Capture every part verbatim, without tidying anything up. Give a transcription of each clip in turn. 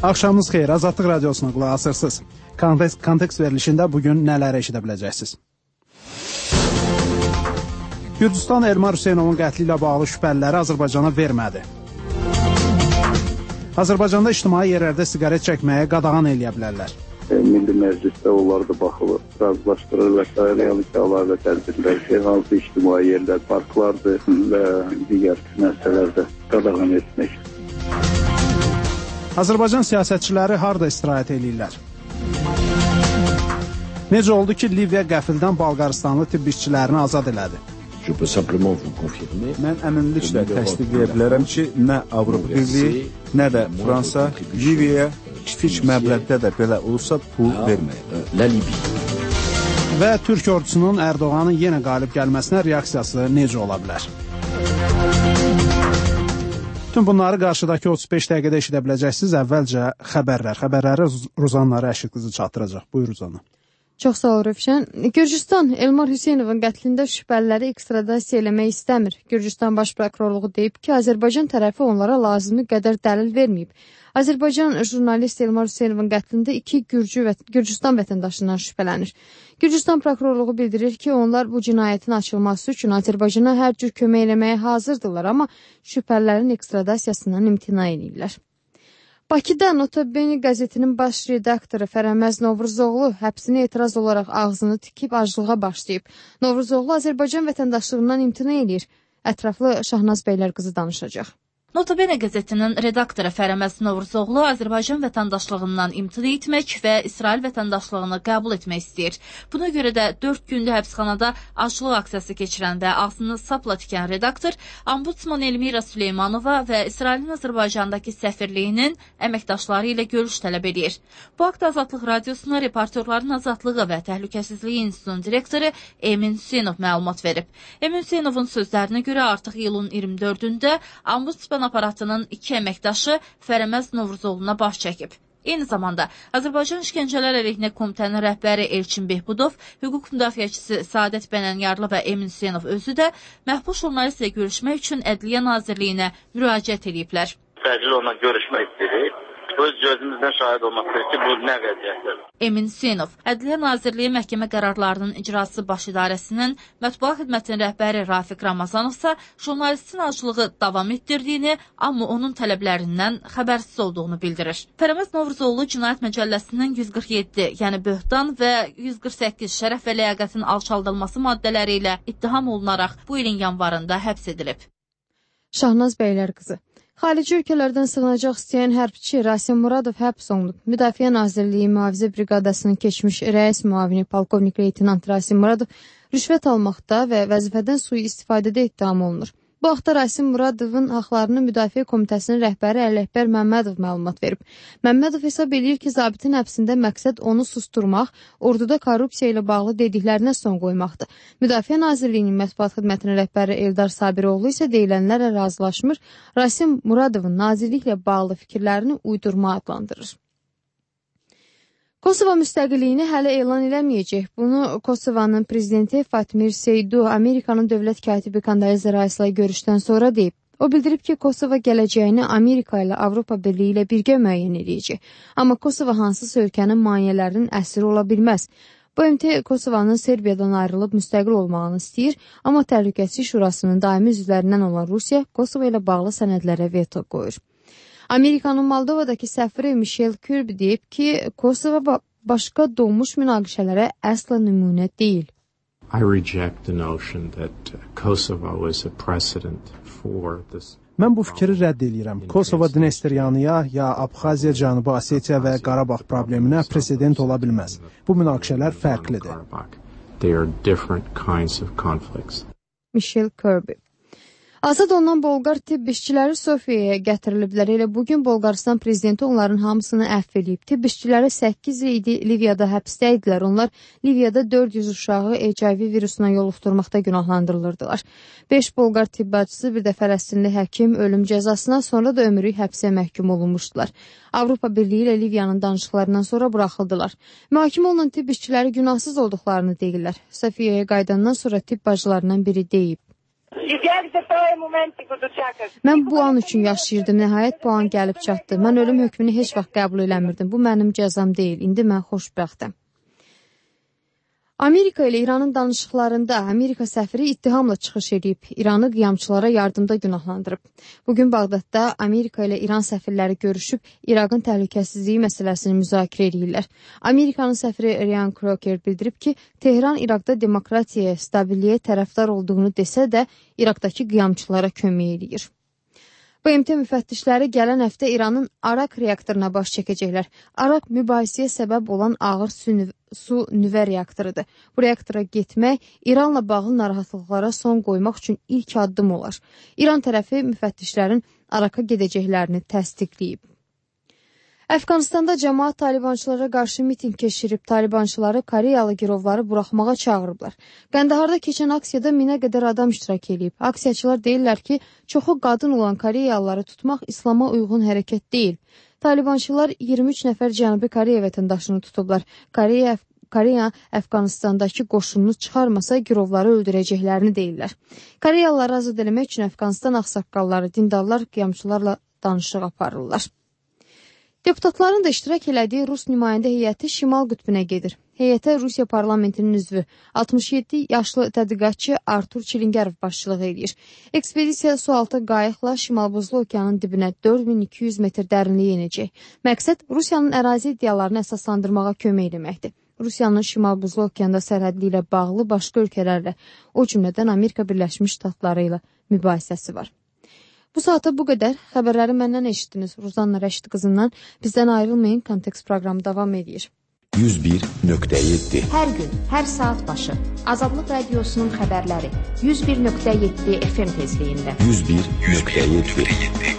Axşamınız xeyir, Azadlıq Radiosuna qulaq asırsınız. Kontekst, kontekst verilişində bugün nələri eşidə biləcəksiniz? Gürcüstan Elmar Hüseynovun qətli ilə bağlı şübhəliləri Azərbaycana vermədi. Azərbaycanda ictimai yerlərdə siqaret çəkməyə qadağan eləyə bilərlər. Milli Məclisdə onlar da baxılır, razılaşdırır və s. yəni ki, əlavə tədbirlər, hansı ictimai yerlər, parklardır və digər məsələlərdə qadağan etmək. Azərbaycan siyasətçiləri harda istirahət edirlər? Necə oldu ki, Liviya qəfildən Bolqaristanlı tibb işçilərini azad elədi? Mən əminliklə təsdiqləyə bilərəm ki, nə Avropa Birliyi, nə də Fransa Liviyaya kiçik məbləğdə də belə olsa pul verməyib. Və Türk ordusunun Ərdoğanın yenə qalib gəlməsinə reaksiyası necə ola bilər? Bütün bunları qarşıdakı otuz beş dəqiqədə eşidə biləcəksiniz. Əvvəlcə xəbərlər. Xəbərləri Ruzanna Rəşid qızı çatdıracaq. Buyur Ruzanna. Çox sağ ol Rövşən. Gürcüstan Elmar Hüseynovun qətlində şübhəliləri ekstradasiya eləmək istəmir. Gürcüstan Baş Prokurorluğu deyib ki, Azərbaycan tərəfi onlara lazımi qədər dəlil verməyib. Azərbaycan jurnalist Elmar Hüseynovun qətlində iki Gürcü və Gürcüstan vətəndaşından şübhələnir. Gürcüstan Prokurorluğu bildirir ki, onlar bu cinayətin açılması üçün Azərbaycana hər cür kömək eləməyə hazırdırlar, amma şübhəlilərin ekstradasiyasından imtina edirlər. Bakıda Nota Bene qəzetinin baş redaktoru Fərəməz Novruzoğlu həbsinə etiraz olaraq ağzını tikib aclığa başlayıb. Novruzoğlu Azərbaycan vətəndaşlığından imtina edir. Ətraflı Şahnaz Beylər qızı danışacaq. Nota Bene qəzetinin redaktoru Fərəməz Novruzoğlu Azərbaycan vətəndaşlığından imtina etmək və İsrail vətəndaşlığını qəbul etmək istəyir. Buna görə də dörd gündür həbsxanada aclıq aksiyası keçirən və ağzını sapla tikən redaktor Ombudsman Elmira Süleymanova və İsrailin Azərbaycandakı səfirliyinin əməkdaşları ilə görüş tələb edir. Bu haqda Azadlıq Radiosuna Reportyorların Azadlığı və Təhlükəsizliyi İnstitutunun direktoru Emin Hüseynov məlumat verib. Emin Hüseynovun sözlərinə görə artıq iyulun iyirmi dördündə Ombudsman aparatının iki əməkdaşı Fərəməz Novruzoğluna baş çəkib. Eyni zamanda Azərbaycan İşgəncələr Əleyhinə Komitənin rəhbəri Elçin Behbudov, hüquq müdafiəçisi Saadət Bənənyarlı və Emin Hüseynov özü də məhbus jurnalistlə görüşmək üçün Ədliyyə Nazirliyinə müraciət ediblər. Təcil onunla görüşmək istəyirik. Öz gözümüzdən şahid olmaq istəyir ki, bu nə vəziyyətdir? Emin Hüseynov, Ədliyyə Nazirliyi məhkəmə qərarlarının icrası baş idarəsinin mətbuat xidmətinin rəhbəri Rafiq Ramazanovsa jurnalistin aclığı davam etdirdiyini, amma onun tələblərindən xəbərsiz olduğunu bildirir. Fərəməz Novruzoğlu Cinayət Məcəlləsinin yüz qırx yeddi, yəni böhtan və yüz qırx səkkiz şərəf və ləyaqətin alçaldılması maddələri ilə ittiham olunaraq bu ilin yanvarında həbs edilib. Şahnaz Beylər qızı. Xarici ölkələrdən sığınacaq istəyən hərbçi Rasim Muradov həbs olunub. Müdafiə Nazirliyi Mühafizə Briqadasının keçmiş rəis müavini polkovnik leytenant Rasim Muradov rüşvət almaqda və vəzifədən sui-istifadədə ittiham olunur. Bu haqda Rasim Muradovun haqlarını Müdafiə Komitəsinin rəhbəri Ələkbər Məmmədov məlumat verib. Məmmədov hesab edir ki, zabitin həbsində məqsəd onu susturmaq, orduda korrupsiya ilə bağlı dediklərinə son qoymaqdır. Müdafiə Nazirliyinin mətbuat xidmətinin rəhbəri Eldar Sabiroğlu isə deyilənlərlə razılaşmır, Rasim Muradovun nazirliklə bağlı fikirlərini uydurma adlandırır. Kosova müstəqilliyini hələ elan eləməyəcək. Bunu Kosovanın prezidenti Fatmir Seydu Amerikanın dövlət katibi Kondoleza Rice'la görüşdən sonra deyib. O bildirib ki, Kosova gələcəyini Amerika ilə Avropa Birliyi ilə birgə müəyyən edəcək. Amma Kosova hansısa ölkənin maneələrinin əsiri ola bilməz. B M T Kosovanın Serbiyadan ayrılıb müstəqil olmağını istəyir, amma Təhlükəsizlik Şurasının daimi üzvlərindən olan Rusiya Kosova ilə bağlı sənədlərə veto qoyur. Amerikanın Moldovadakı səfiri Michel Kirby deyib ki, Kosova başqa doğmuş münaqişələrə əsla nümunə deyil. I reject the notion that Kosovo is a precedent for this. Mən bu fikri rədd edirəm. Kosova Dnestryanıya, ya Abxaziya, Cənubi Osetiya və Qarabağ probleminə president ola bilməz. Bu münaqişələr fərqlidir. They are different kinds of conflicts. Michel Kirby. Azad olunan Bolqar tibb işçiləri Sofiyaya gətiriliblər. Elə bugün Bolqaristan prezidenti onların hamısını əfv edib. Tibb işçiləri səkkiz il Liviyada həbsdə idilər. Onlar Liviyada dörd yüz uşağı H I V virusuna yoluxdurmaqda günahlandırılırdılar. beş Bolqar tibb bacısı, bir də Fələstinli həkim ölüm cəzasına, sonra da ömürlük həbsə məhkum olunmuşdular. Avropa Birliyi ilə Liviyanın danışıqlarından sonra buraxıldılar. Mühakimə olunan tibb işçiləri günahsız olduqlarını deyirlər. Sofiyaya qayıdandan sonra tibb bacılarından biri deyib. Mən bu an üçün yaşayırdım, nəhayət bu an gəlib çatdı. Mən ölüm hökmünü heç vaxt qəbul eləmirdim. Bu mənim cəzam deyil, indi mən xoşbəxtəm. Amerika ilə İranın danışıqlarında Amerika səfiri ittihamla çıxış edib, İranı qiyamçılara yardımda günahlandırıb. Bugün Bağdadda Amerika ilə İran səfirləri görüşüb, İraqın təhlükəsizliyi məsələsini müzakirə edirlər. Amerikanın səfiri Ryan Crocker bildirib ki, Tehran İraqda demokratiyaya, stabilliyə tərəfdar olduğunu desə də, İraqdakı qiyamçılara kömək edir. B M T müfəttişləri gələn həftə İranın Arak reaktoruna baş çəkəcəklər. Arak mübahisəyə səbəb olan ağır su nüvə reaktorudur. Bu reaktora getmək İranla bağlı narahatlıqlara son qoymaq üçün ilk addım olar. İran tərəfi müfəttişlərin Araka gedəcəklərini təsdiqləyib. Əfqanistanda cəmaət talibançılara qarşı miting keçirib, talibançıları Koreyalı girovları buraxmağa çağırıblar. Qəndaharda keçən aksiyada minə qədər adam iştirak edib. Aksiyaçılar deyirlər ki, çoxu qadın olan Koreyalıları tutmaq İslama uyğun hərəkət deyil. Talibançılar iyirmi üç nəfər Cənubi Koreya vətəndaşını tutublar. Koreya, Koreya Əfqanistandakı qoşununu çıxarmasa girovları öldürəcəklərini deyirlər. Koreyalıları azad eləmək üçün Əfqanistan ağsaqqalları, dindarlar qiyamçılarla danışıq aparırlar. Deputatların da iştirak elədiyi Rus nümayəndə heyəti Şimal qütbünə gedir. Heyətə Rusiya parlamentinin üzvü altmış yeddi yaşlı tədqiqatçı Artur Çilingərov başçılıq edir. Ekspedisiya sualtı qayıqla Şimal Buzlu okeanın dibinə dörd min iki yüz metr dərinliyə enəcək. Məqsəd Rusiyanın ərazi iddialarını əsaslandırmağa kömək etməkdir. Rusiyanın Şimal Buzlu okeanda sərhədli ilə bağlı başqa ölkələrlə, o cümlədən Amerika Birləşmiş Ştatları ilə mübahisəsi var. Bu saata bu qədər. Xəbərləri məndən eşitdiniz. Ruzanna Rəşid qızından. Bizdən ayrılmayın. Kontekst proqramı davam edir. yüz bir nöqtə yeddi Hər gün, hər saat başı Azadlıq Radiosunun xəbərləri yüz bir nöqtə yeddi F M tezliyində. yüz bir nöqtə yeddi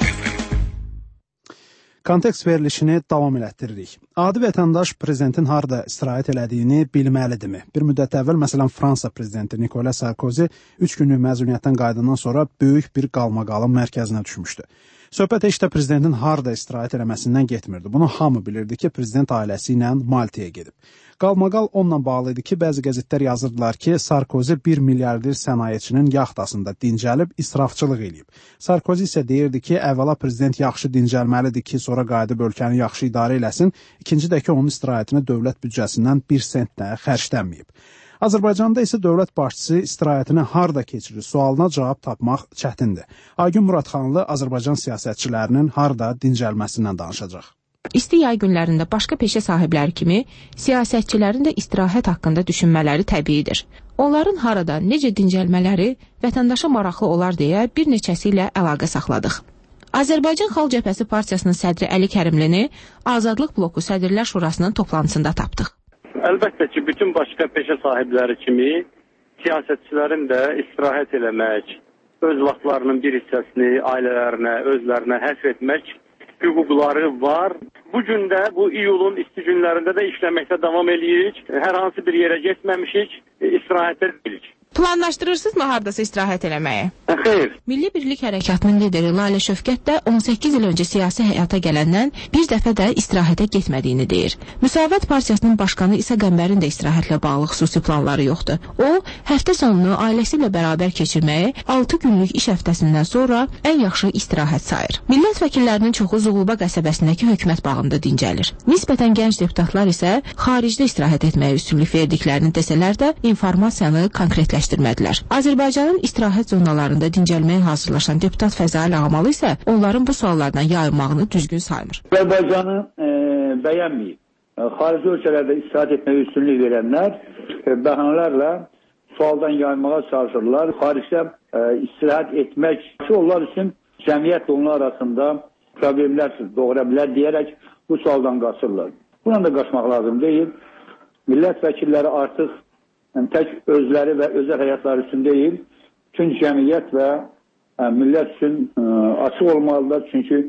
Kontekst verilişini davam elətdiririk. Adi vətəndaş prezidentin harada istirahət elədiyini bilməlidirmi? Bir müddət əvvəl, məsələn, Fransa prezidenti Nicolas Sarkozy üç günlük məzuniyyətdən qayıdandan sonra böyük bir qalmaqalın mərkəzinə düşmüşdü. Söhbət heç də prezidentin harada istirahət eləməsindən getmirdi. Bunu hamı bilirdi ki, prezident ailəsi ilə Maltaya gedib. Qalmaqal onunla bağlı idi ki, bəzi qəzetlər yazırdılar ki, Sarkozy bir milyarder sənayeçinin yaxtasında dincəlib israfçılıq eləyib. Sarkozy isə deyirdi ki, əvvəla prezident yaxşı dincəlməlidir ki, sonra qayıdıb ölkəni yaxşı idarə eləsin, ikinci də ki, onun istirahətini dövlət büdcəsindən bir sent də xərclənməyib. Azərbaycanda isə dövlət başçısı istirahətini harda keçirir sualına cavab tapmaq çətindir. Aygün Muradxanlı Azərbaycan siyasətçilərinin harda dincəlməsindən danışacaq. İsti yay günlərində başqa peşə sahibləri kimi siyasətçilərin də istirahət haqqında düşünmələri təbiidir. Onların harada, necə dincəlmələri vətəndaşa maraqlı olar deyə bir neçəsi ilə əlaqə saxladıq. Azərbaycan Xalq Cəbhəsi Partiyasının sədri Əli Kərimlini Azadlıq Bloku Sədrlər Şurasının toplantısında tapdıq. Əlbəttə ki, bütün başqa peşə sahibləri kimi siyasətçilərin də istirahət eləmək, öz vaxtlarının bir hissəsini ailələrinə, özlərinə həsr etmək hüquqları var. Bu gün də, bu iyulun isti günlərində də işləməkdə davam edirik. Hər hansı bir yerə getməmişik, istirahətə edirik. Planlaşdırırsınızmı hardasa istirahət eləməyi? Xeyr. Milli Birlik Hərəkatının lideri Lalə Şövkət də on səkkiz il öncə siyasi həyata gələndən bir dəfə də istirahətə getmədiyini deyir. Müsavat Partiyasının başqanı İsa Qəmbərin də istirahətlə bağlı xüsusi planları yoxdur. O, həftə sonunu ailəsi ilə bərabər keçirməyi altı günlük iş həftəsindən sonra ən yaxşı istirahət sayır. Millət vəkillərinin çoxu Zuğulba qəsəbəsindəki hökumət bağında dincəlir. Nisbətən gənc deputatlar isə xaricdə istirahət etməyə üstünlük verdiklərini desələr də informasiyanı konkretləşdirmədilər. Azərbaycanın istirahət zonalarında dincəlməyə hazırlaşan deputat Fəzail Ağamalı isə onların bu suallardan yayınmağını düzgün saymır. Azərbaycanı e, bəyənməyib. E, xarici ölkələrdə istirahət etməyə üstünlük verənlər e, bəhanələrlə sualdan yayınmağa çalışırlar. Xaricdə e, istirahət etmək onlar üçün cəmiyyətlə onlar arasında problemlər doğura bilər deyərək bu sualdan qaçırlar. Buna da qaçmaq lazım deyil. Millət vəkilləri artıq yəni, tək özləri və özəl həyatları üçün deyil, bütün cəmiyyət və ə, millət üçün ə, açıq olmalıdır. Çünki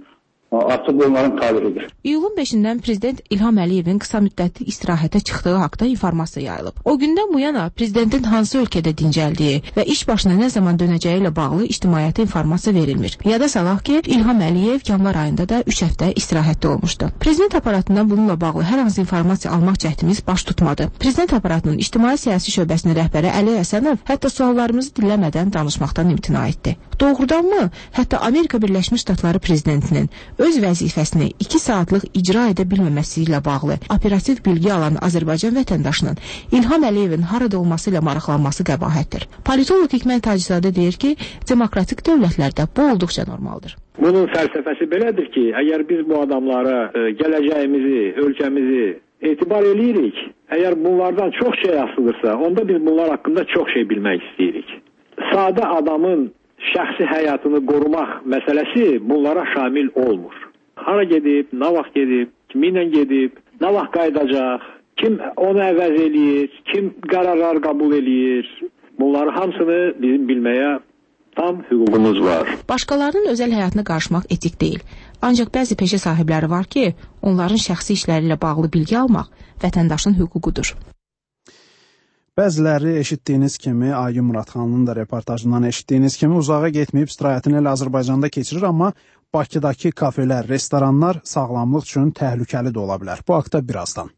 Artıq onların tarixidir. İyulun beşindən prezident İlham Əliyevin qısa müddətli istirahətə çıxdığı haqda informasiya yayılıb. O gündən bu yana prezidentin hansı ölkədə dincəldiyi və iş başına nə zaman dönəcəyi ilə bağlı ictimaiyyətə informasiya verilmir. Yada salaq ki, İlham Əliyev yanvar ayında da üç həftə istirahətdə olmuşdu. Prezident aparatından bununla bağlı hər hansı informasiya almaq cəhdimiz baş tutmadı. Prezident aparatının ictimai siyasi şöbəsinin rəhbəri Əli Həsənov hətta suallarımızı dinləmədən danışmaqdan imtina etdi. Doğrudanmı? Hətta Amerika Birləşmiş Ştatları prezidentinin öz vəzifəsini iki saatlıq icra edə bilməməsi ilə bağlı operativ bilgi alan Azərbaycan vətəndaşının İlham Əliyevin harada olması ilə maraqlanması qəbahətdir. Politolog Hikmət Tacizadə deyir ki, demokratik dövlətlərdə bu olduqca normaldır. Bunun fəlsəfəsi belədir ki, əgər biz bu adamlara e, gələcəyimizi, ölkəmizi etibar eləyirik, əgər bunlardan çox şey asılırsa, onda biz bunlar haqqında çox şey bilmək istəyirik. Sadə adamın şəxsi həyatını qorumaq məsələsi bunlara şamil olmur. Hara gedib, nə vaxt gedib, kiminlə gedib, nə vaxt qayıdacaq, kim onu əvəz eləyir, kim qərarlar qəbul eləyir, bunları hamısını bizim bilməyə tam hüququmuz var. Başqalarının özəl həyatına qarışmaq etik deyil. Ancaq bəzi peşə sahibləri var ki, onların şəxsi işləri ilə bağlı bilgi almaq vətəndaşın hüququdur. Bəziləri eşitdiyiniz kimi, Aygün Muradxanın da reportajından eşitdiyiniz kimi uzağa getməyib istirahətini elə Azərbaycanda keçirir, amma Bakıdakı kafelər, restoranlar sağlamlıq üçün təhlükəli də ola bilər. Bu haqda birazdan.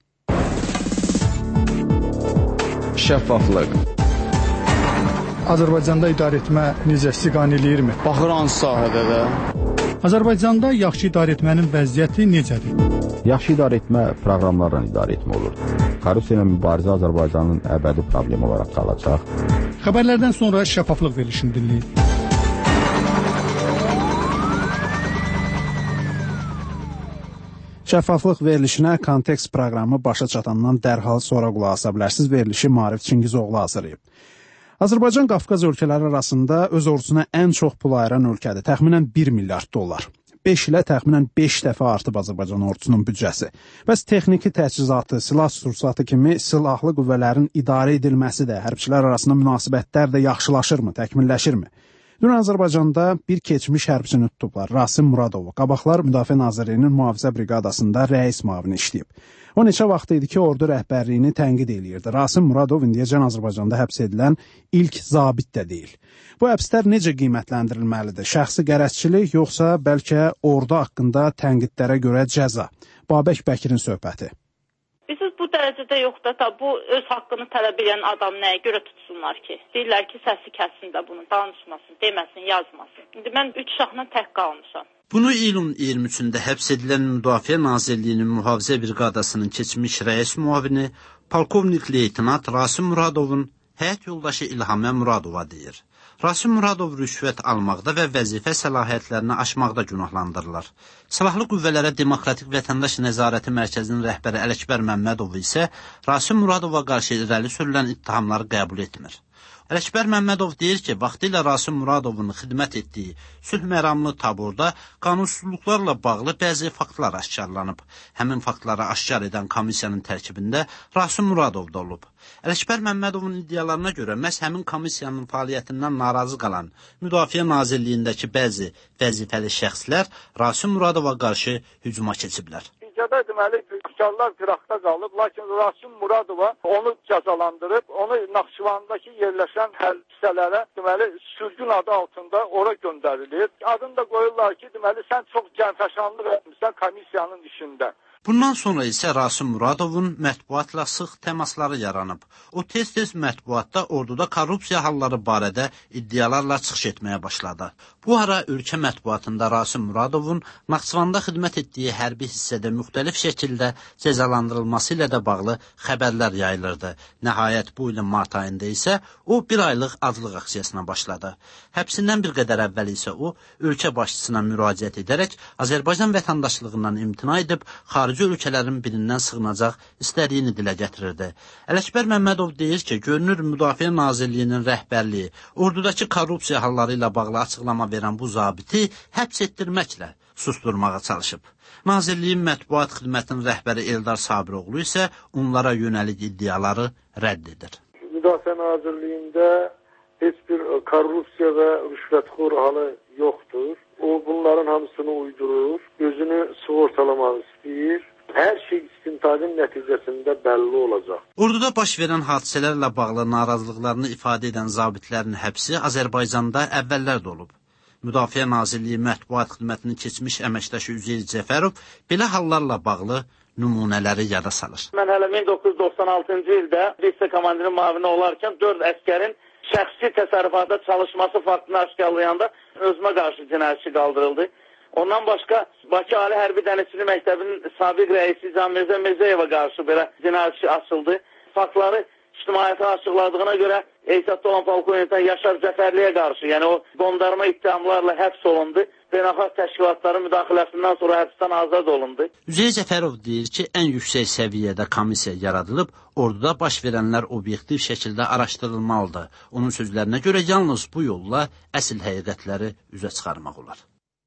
Şəffaflıq. Azərbaycanda idarəetmə necə istiqam eləyirmi? Baxır hansı sahədə də? Azərbaycanda yaxşı idarəetmənin vəziyyəti necədir? Yaxşı idarəetmə proqramlarla idarəetmə olur. Korrupsiya ilə mübarizə Azərbaycanın əbədi problemi olaraq qalacaq. Xəbərlərdən sonra şəffaflıq verilişini dinləyin. Şəffaflıq verilişinə kontekst proqramı başa çatandan dərhal sonra qulaq asa bilərsiniz. Verilişi Maarif Çingizoğlu hazırlayıb. Azərbaycan Qafqaz ölkələri arasında öz ordusuna ən çox pul ayıran ölkədir. Təxminən bir milyard dollar. beş ilə təxminən beş dəfə artıb Azərbaycan ordusunun büdcəsi. Bəs texniki təchizatı, silah sursatı kimi silahlı qüvvələrin idarə edilməsi də, hərbçilər arasında münasibətlər də yaxşılaşırmı, təkmilləşirmi? Dün Azərbaycanda bir keçmiş hərbçini tutublar, Rasim Muradovu. Qabaqlar Müdafiə Nazirliyinin mühafizə briqadasında rəis müavini işləyib. O neçə vaxt idi ki, ordu rəhbərliyini tənqid eləyirdi. Rasim Muradov indiyəcən Azərbaycanda həbs edilən ilk zabit də deyil. Bu həbslər necə qiymətləndirilməlidir? Şəxsi qərəzçilik, yoxsa bəlkə ordu haqqında tənqidlərə görə cəza? Babək Bəkirin söhbəti. Biz bu dərəcədə yox da, bu öz haqqını tələb edən adam nəyə görə tutsunlar ki? Deyirlər ki, səsi kəssin də bunu, danışmasın, deməsin, yazmasın. İndi mən üç uşaqla tək qalmışam. Bunu iyulun iyirmi üçündə həbs edilən Müdafiə Nazirliyinin mühafizə briqadasının keçmiş rəis müavini, polkovnik leytenant Rasim Muradovun həyat yoldaşı İlhamə Muradova deyir. Rasim Muradov rüşvət almaqda və vəzifə səlahiyyətlərini aşmaqda günahlandırılır. Silahlı qüvvələrə Demokratik Vətəndaş Nəzarəti Mərkəzinin rəhbəri Ələkbər Məmmədov isə Rasim Muradova qarşı irəli sürülən ittihamları qəbul etmir. Ələkbər Məmmədov deyir ki, vaxtilə Rasim Muradovun xidmət etdiyi sülh məramlı taborda qanunsuzluqlarla bağlı bəzi faktlar aşkarlanıb. Həmin faktları aşkar edən komissiyanın tərkibində Rasim Muradov da olub. Ələkbər Məmmədovun iddialarına görə məhz həmin komissiyanın fəaliyyətindən narazı qalan Müdafiə Nazirliyindəki bəzi vəzifəli şəxslər Rasim Muradova qarşı hücuma keçiblər. Nəticədə deməli tüccarlar qıraqda qalıb, lakin Rasim Muradova onu cəzalandırıb, onu Naxçıvandakı yerləşən hissələrə deməli sürgün adı altında ora göndərilir. Adını da qoyurlar ki, deməli sən çox cənfəşanlıq etmirsən komissiyanın işində. Bundan sonra isə Rasim Muradovun mətbuatla sıx təmasları yaranıb. O tez-tez mətbuatda orduda korrupsiya halları barədə iddialarla çıxış etməyə başladı. Bu ara ölkə mətbuatında Rasim Muradovun Naxçıvanda xidmət etdiyi hərbi hissədə müxtəlif şəkildə cəzalandırılması ilə də bağlı xəbərlər yayılırdı. Nəhayət bu ilin mart ayında isə o bir aylıq adlıq aksiyasına başladı. Həbsindən bir qədər əvvəl isə o ölkə başçısına müraciət edərək Azərbaycan vətəndaşlığından imtina edib xarici ölkələrin birindən sığınacaq istədiyini dilə gətirirdi. Ələkbər Məmmədov deyir ki, görünür Müdafiə Nazirliyinin rəhbərliyi ordudakı korrupsiya halları ilə bağlı açıqlama verən bu zabiti həbs etdirməklə susturmağa çalışıb. Nazirliyin mətbuat xidmətinin rəhbəri Eldar Sabiroğlu isə onlara yönəlik iddiaları rədd edir. Müdafiə Nazirliyində heç bir korrupsiya və rüşvətxor halı yoxdur. O bunların hamısını uydurur, özünü sığortalamaq istəyir. Hər şey istintaqın nəticəsində bəlli olacaq. Orduda baş verən hadisələrlə bağlı narazılıqlarını ifadə edən zabitlərin həbsi Azərbaycanda əvvəllər də olub. Müdafiə Nazirliyi mətbuat xidmətinin keçmiş əməkdaşı Üzeyir Cəfərov belə hallarla bağlı nümunələri yada salır. Mən hələ min doqquz yüz doxsan altıncı ildə liste komandirin müavini olarkən dörd əskərin şəxsi təsərrüfatda çalışması faktını aşkarlayanda özümə qarşı cinayətçi qaldırıldı. Ondan başqa Bakı Ali Hərbi Dənizçilik Məktəbinin sabiq rəisi Can Mirzə Mirzəyevə qarşı belə cinayətçi açıldı. Faktları ictimaiyyətə açıqladığına görə ehtiyatda olan polkovnikdən Yaşar Cəfərliyə qarşı, yəni o qondarma ittihamlarla həbs olundu. Beynəlxalq təşkilatların müdaxiləsindən sonra həbsdən azad olundu. Üzeyir Cəfərov deyir ki, ən yüksək səviyyədə komissiya yaradılıb, orduda baş verənlər obyektiv şəkildə araşdırılmalıdır. Onun sözlərinə görə yalnız bu yolla əsl həqiqətləri üzə çıxarmaq olar.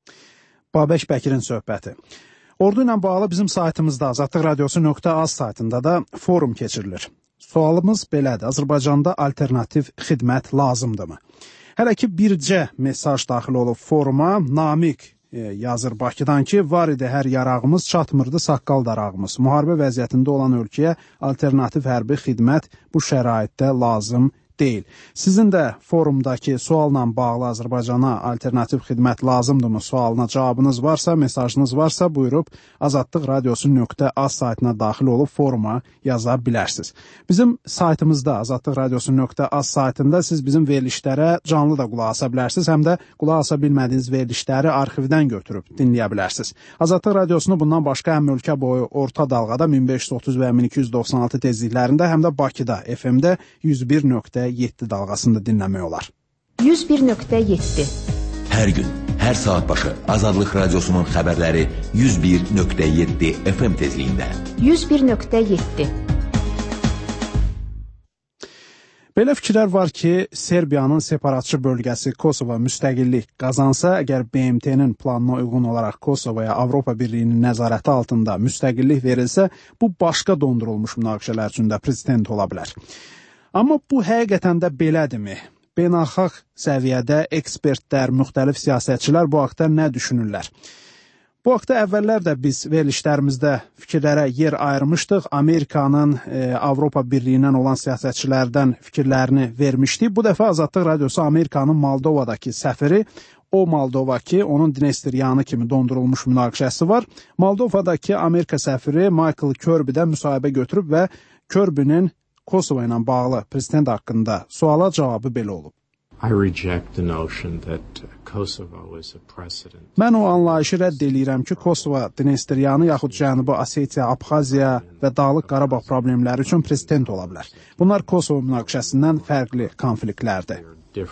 Babək Bəkirin söhbəti. Ordu ilə bağlı bizim saytımızda azadlıq radiosu nöqtə az saytında da forum keçirilir. Sualımız belədir. Azərbaycanda alternativ xidmət lazımdırmı? Hələ ki bircə mesaj daxil olub foruma. Namiq e, yazır Bakıdan ki, var idi hər yarağımız, çatmırdı saqqal darağımız. Müharibə vəziyyətində olan ölkəyə alternativ hərbi xidmət bu şəraitdə lazım deyil. Sizin də forumdakı sualla bağlı Azərbaycana alternativ xidmət lazımdırmı sualına cavabınız varsa, mesajınız varsa buyurub azadlıq radiosu nöqtə az saytına daxil olub foruma yaza bilərsiniz. Bizim saytımızda azadlıq radiosu nöqtə az saytında siz bizim verilişlərə canlı da qulaq asa bilərsiniz, həm də qulaq asa bilmədiyiniz verilişləri arxivdən götürüb dinləyə bilərsiniz. Azadlıq radiosunu bundan başqa həm ölkə boyu orta dalğada min beş yüz otuz və min iki yüz doxsan altı tezliklərində, həm də Bakıda F M-də yüz bir nöqtə yeddi dalğasında dinləmək olar. yüz bir nöqtə yeddi. Hər gün, hər saat başı Azadlıq radiosunun xəbərləri yüz bir nöqtə yeddi F M tezliyində. yüz bir nöqtə yeddi. Belə fikirlər var ki, Serbiyanın separatçı bölgəsi Kosova müstəqillik qazansa, əgər B M T-nin planına uyğun olaraq Kosovaya Avropa Birliyinin nəzarəti altında müstəqillik verilsə, bu başqa dondurulmuş münaqişələr üçün də prezident ola bilər. Amma bu həqiqətən də belədirmi? Beynəlxalq səviyyədə ekspertlər, müxtəlif siyasətçilər bu haqda nə düşünürlər? Bu haqda əvvəllər də biz verilişlərimizdə fikirlərə yer ayırmışdıq. Amerikanın e, Avropa Birliyindən olan siyasətçilərdən fikirlərini vermişdik. Bu dəfə Azadlıq radiosu Amerikanın Moldovadakı səfiri, o Moldova ki, onun Dnestryanı kimi dondurulmuş münaqişəsi var. Moldovadakı Amerika səfiri Michael Kirby-də müsahibə götürüb və Kirby-nin Kosova ilə bağlı prezident haqqında suala cavabı belə olub. Mən o anlayışı rədd eləyirəm ki, Kosova, Dnestryanı yaxud Cənubi Osetiya, Abxaziya və Dağlıq Qarabağ problemləri üçün prezident ola bilər. Bunlar Kosova münaqişəsindən fərqli konfliktlərdir.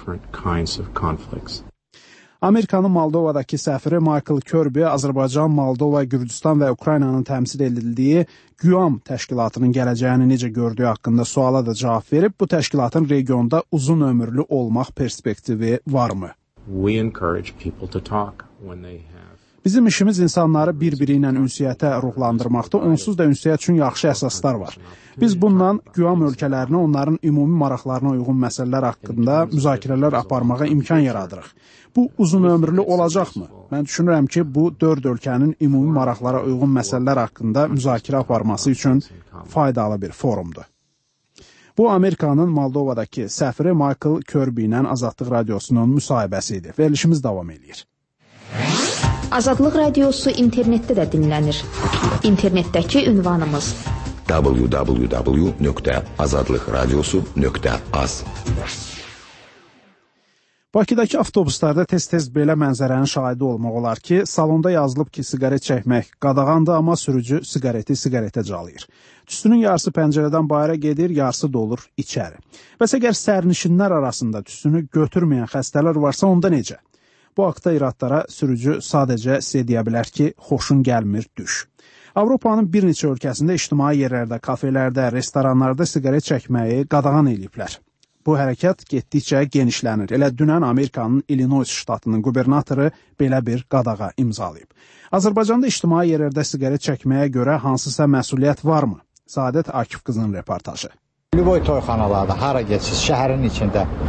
Amerikanın Moldovadakı səfiri Michael Kirby Azərbaycan, Moldova, Gürcüstan və Ukraynanın təmsil edildiyi Güam təşkilatının gələcəyini necə gördüyü haqqında suala da cavab verib. Bu təşkilatın regionda uzun ömürlü olmaq perspektivi varmı? Bizim işimiz insanları bir-biri ilə ünsiyyətə ruhlandırmaqda, onsuz da ünsiyyət üçün yaxşı əsaslar var. Biz bundan Güam ölkələrinə onların ümumi maraqlarına uyğun məsələlər haqqında müzakirələr aparmağa imkan yaradırıq. Bu uzun ömürlü olacaqmı? Mən düşünürəm ki, bu dörd ölkənin ümumi maraqlara uyğun məsələlər haqqında müzakirə aparması üçün faydalı bir forumdur. Bu, Amerikanın Moldovadakı səfiri Michael Kirby ilə Azadlıq radiosunun müsahibəsi idi. Verilişimiz davam edir. Azadlıq radiosu internetdə də dinlənir. İnternetdəki ünvanımız w w w nöqtə azadlıq radiosu nöqtə az. Bakıdakı avtobuslarda tez-tez belə mənzərənin şahidi olmaq olar ki, salonda yazılıb ki, siqaret çəkmək qadağandır, amma sürücü siqareti siqaretə calayır. Tüstünün yarısı pəncərədən bayıra gedir, yarısı dolur içəri. Bəs əgər sərnişinlər arasında tüstünü götürməyən xəstələr varsa, onda necə? Bu haqda iradlara sürücü sadəcə sizə deyə bilər ki, xoşun gəlmir, düş. Avropanın bir neçə ölkəsində ictimai yerlərdə, kafelərdə, restoranlarda siqaret çəkməyi qadağan ediblər. Bu hərəkət getdikcə genişlənir. Elə dünən Amerikanın Illinois ştatının qubernatoru belə bir qadağa imzalayıb. Azərbaycanda ictimai yerlərdə siqaret çəkməyə görə hansısa məsuliyyət varmı? Sadət Akif qızının reportajı. Lüboy toyxanalarda hara geçsiz, şəhərin içində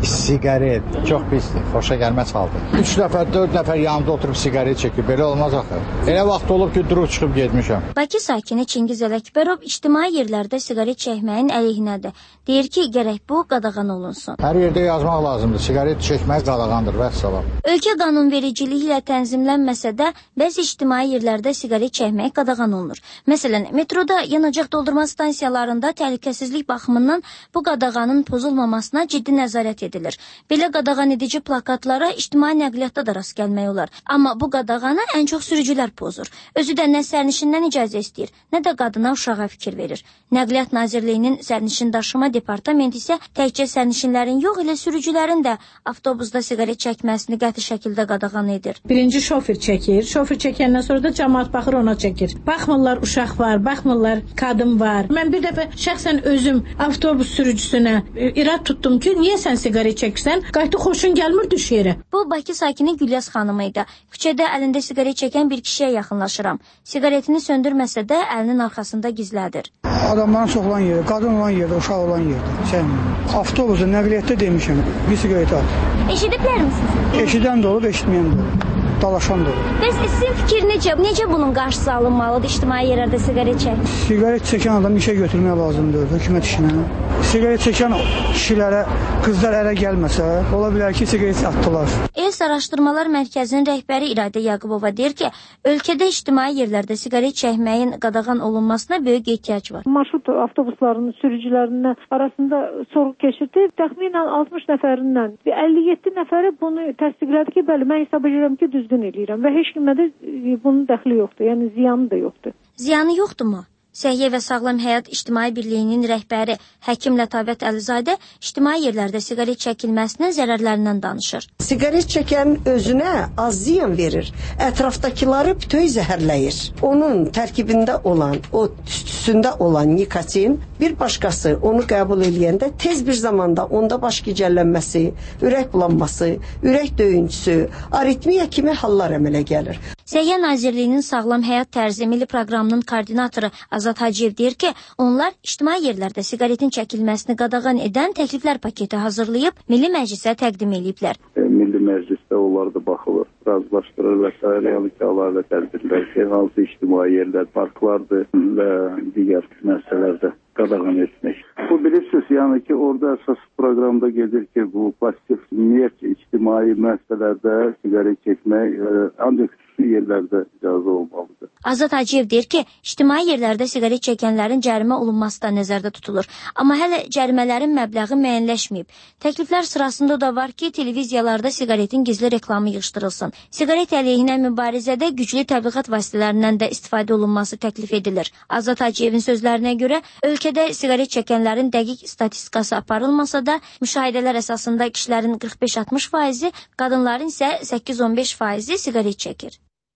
Siqaret çox pisdir, xoşa gəlməz haldır. üç nəfər, dörd nəfər yanımda oturub siqaret çəkir, belə olmaz axı. Elə vaxt olub ki, durub çıxıb getmişəm. Bakı sakini Çingiz Ələkbərov ictimai yerlərdə siqaret çəkməyin əleyhinədir. Deyir ki, gərək bu qadağan olunsun. Hər yerdə yazmaq lazımdır, siqaret çəkmək qadağandır, vəssalam. Ölkə qanunvericiliyi ilə tənzimlənməsə də, bəzi ictimai yerlərdə siqaret çəkmək qadağan olunur. Məsələn, metroda yanacaq doldurma stansiyalarında təhlükəsizlik baxımından bu qadağanın pozulmamasına ciddi nəzarət edilir. Belə qadağan edici plakatlara ictimai nəqliyyatda da rast gəlmək olar. Amma bu qadağanı ən çox sürücülər pozur. Özü də nə sərnişindən icazə istəyir, nə də qadına uşağa fikir verir. Nəqliyyat Nazirliyinin sərnişin daşıma departamenti isə təkcə sərnişinlərin yox, elə sürücülərin də avtobusda siqaret çəkməsini qəti şəkildə qadağan edir. Birinci şofer çəkir, şofer çəkəndən sonra da cəmaət baxır ona çəkir. Baxmırlar uşaq var, baxmırlar qadın var. Mən bir dəfə şəxsən özüm avtobus sürücüsünə irad tutdum ki, niyə sən siqaret çəksən? Qayıtı xoşun gəlmir düş yerə. Bu Bakı sakini Gülyaz xanımı idi. Küçədə əlində siqaret çəkən bir kişiyə yaxınlaşıram. Siqaretini söndürməsə də əlinin arxasında gizlədir. Adamların çox olan yerdə, qadın olan yerdə, uşaq olan yerdə. Sən avtobusda, nəqliyyatda demişəm, bir siqaret at. Eşidiblər misiniz? Eşidən də olub, eşitməyən də olub. Dalaşan da olur. Bəs sizin fikir necə? Necə bunun qarşısı alınmalıdır ictimai yerlərdə siqaret çək? Siqaret çəkən adam işə götürmək lazımdır, hökumət işinə. Siqaret çəkən kişilərə, qızlar ərə gəlməsə, ola bilər ki, siqaret atdılar. ELS Araşdırmalar Mərkəzinin rəhbəri İradə Yaqubova deyir ki, ölkədə ictimai yerlərdə siqaret çəkməyin qadağan olunmasına böyük ehtiyac var. Marşrut avtobuslarının sürücülərinin arasında sorğu keçirdi. Təxminən altmış nəfərindən əlli yeddi nəfəri bunu təsdiqlədi ki, bəli, mən hesab edirəm ki, düzgün eləyirəm və heç kimə də bunun dəxli yoxdur, yəni ziyanı da yoxdur. Ziyanı yoxdurmu? Səhiyyə və Sağlam Həyat İctimai Birliyinin rəhbəri Həkim Lətavət Əlizadə ictimai yerlərdə siqaret çəkilməsinin zərərlərindən danışır. Siqaret çəkən özünə az ziyan verir, ətrafdakıları bütöv zəhərləyir. Onun tərkibində olan, o tüstüsündə olan nikotin bir başqası onu qəbul edəndə tez bir zamanda onda baş gicəllənməsi, ürək bulanması, ürək döyüntüsü, aritmiya kimi hallar əmələ gəlir. Səhiyyə Nazirliyinin Sağlam Həyat Tərzi Milli Proqramının koordinatoru Azad Hacıyev deyir ki, onlar ictimai yerlərdə siqaretin çəkilməsini qadağan edən təkliflər paketi hazırlayıb Milli Məclisə təqdim ediblər. E, Milli Məclisdə onlar da baxılır, razılaşdırır və s. realiki əlavə tədbirlər, hansı ictimai yerlər, parklardır və digər məsələlərdə qadağan etmək. Bu bilirsiniz, yəni ki, orada əsas proqramda gedir ki, bu pasiv ümumiyyətlə ictimai məsələlərdə siqaret çəkmək e, ancaq yerlərdə icazə olmalıdır. Azad Hacıyev deyir ki, ictimai yerlərdə siqaret çəkənlərin cərimə olunması da nəzərdə tutulur. Amma hələ cərimələrin məbləği müəyyənləşməyib. Təkliflər sırasında da var ki, televiziyalarda siqaretin gizli reklamı yığışdırılsın. Siqaret əleyhinə mübarizədə güclü təbliğat vasitələrindən də istifadə olunması təklif edilir. Azad Hacıyevin sözlərinə görə, ölkədə siqaret çəkənlərin dəqiq statistikası aparılmasa da, müşahidələr əsasında kişilərin qırx beş altmış faizi, qadınların isə səkkiz on beş faizi siqaret çəkir.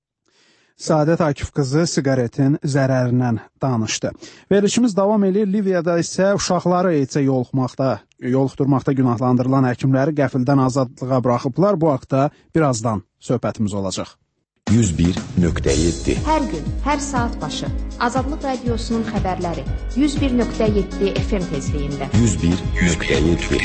Səadət Akif qızı siqaretin zərərindən danışdı. Verilişimiz davam edir. Liviyada isə uşaqları AIDS-ə yoluxmaqda, yoluxdurmaqda günahlandırılan həkimləri qəfildən azadlığa buraxıblar. Bu haqda birazdan söhbətimiz olacaq. yüz bir nöqtə yeddi Hər gün, hər saat başı Azadlıq Radiosunun xəbərləri yüz bir nöqtə yeddi F M tezliyində. yüz bir nöqtə yeddi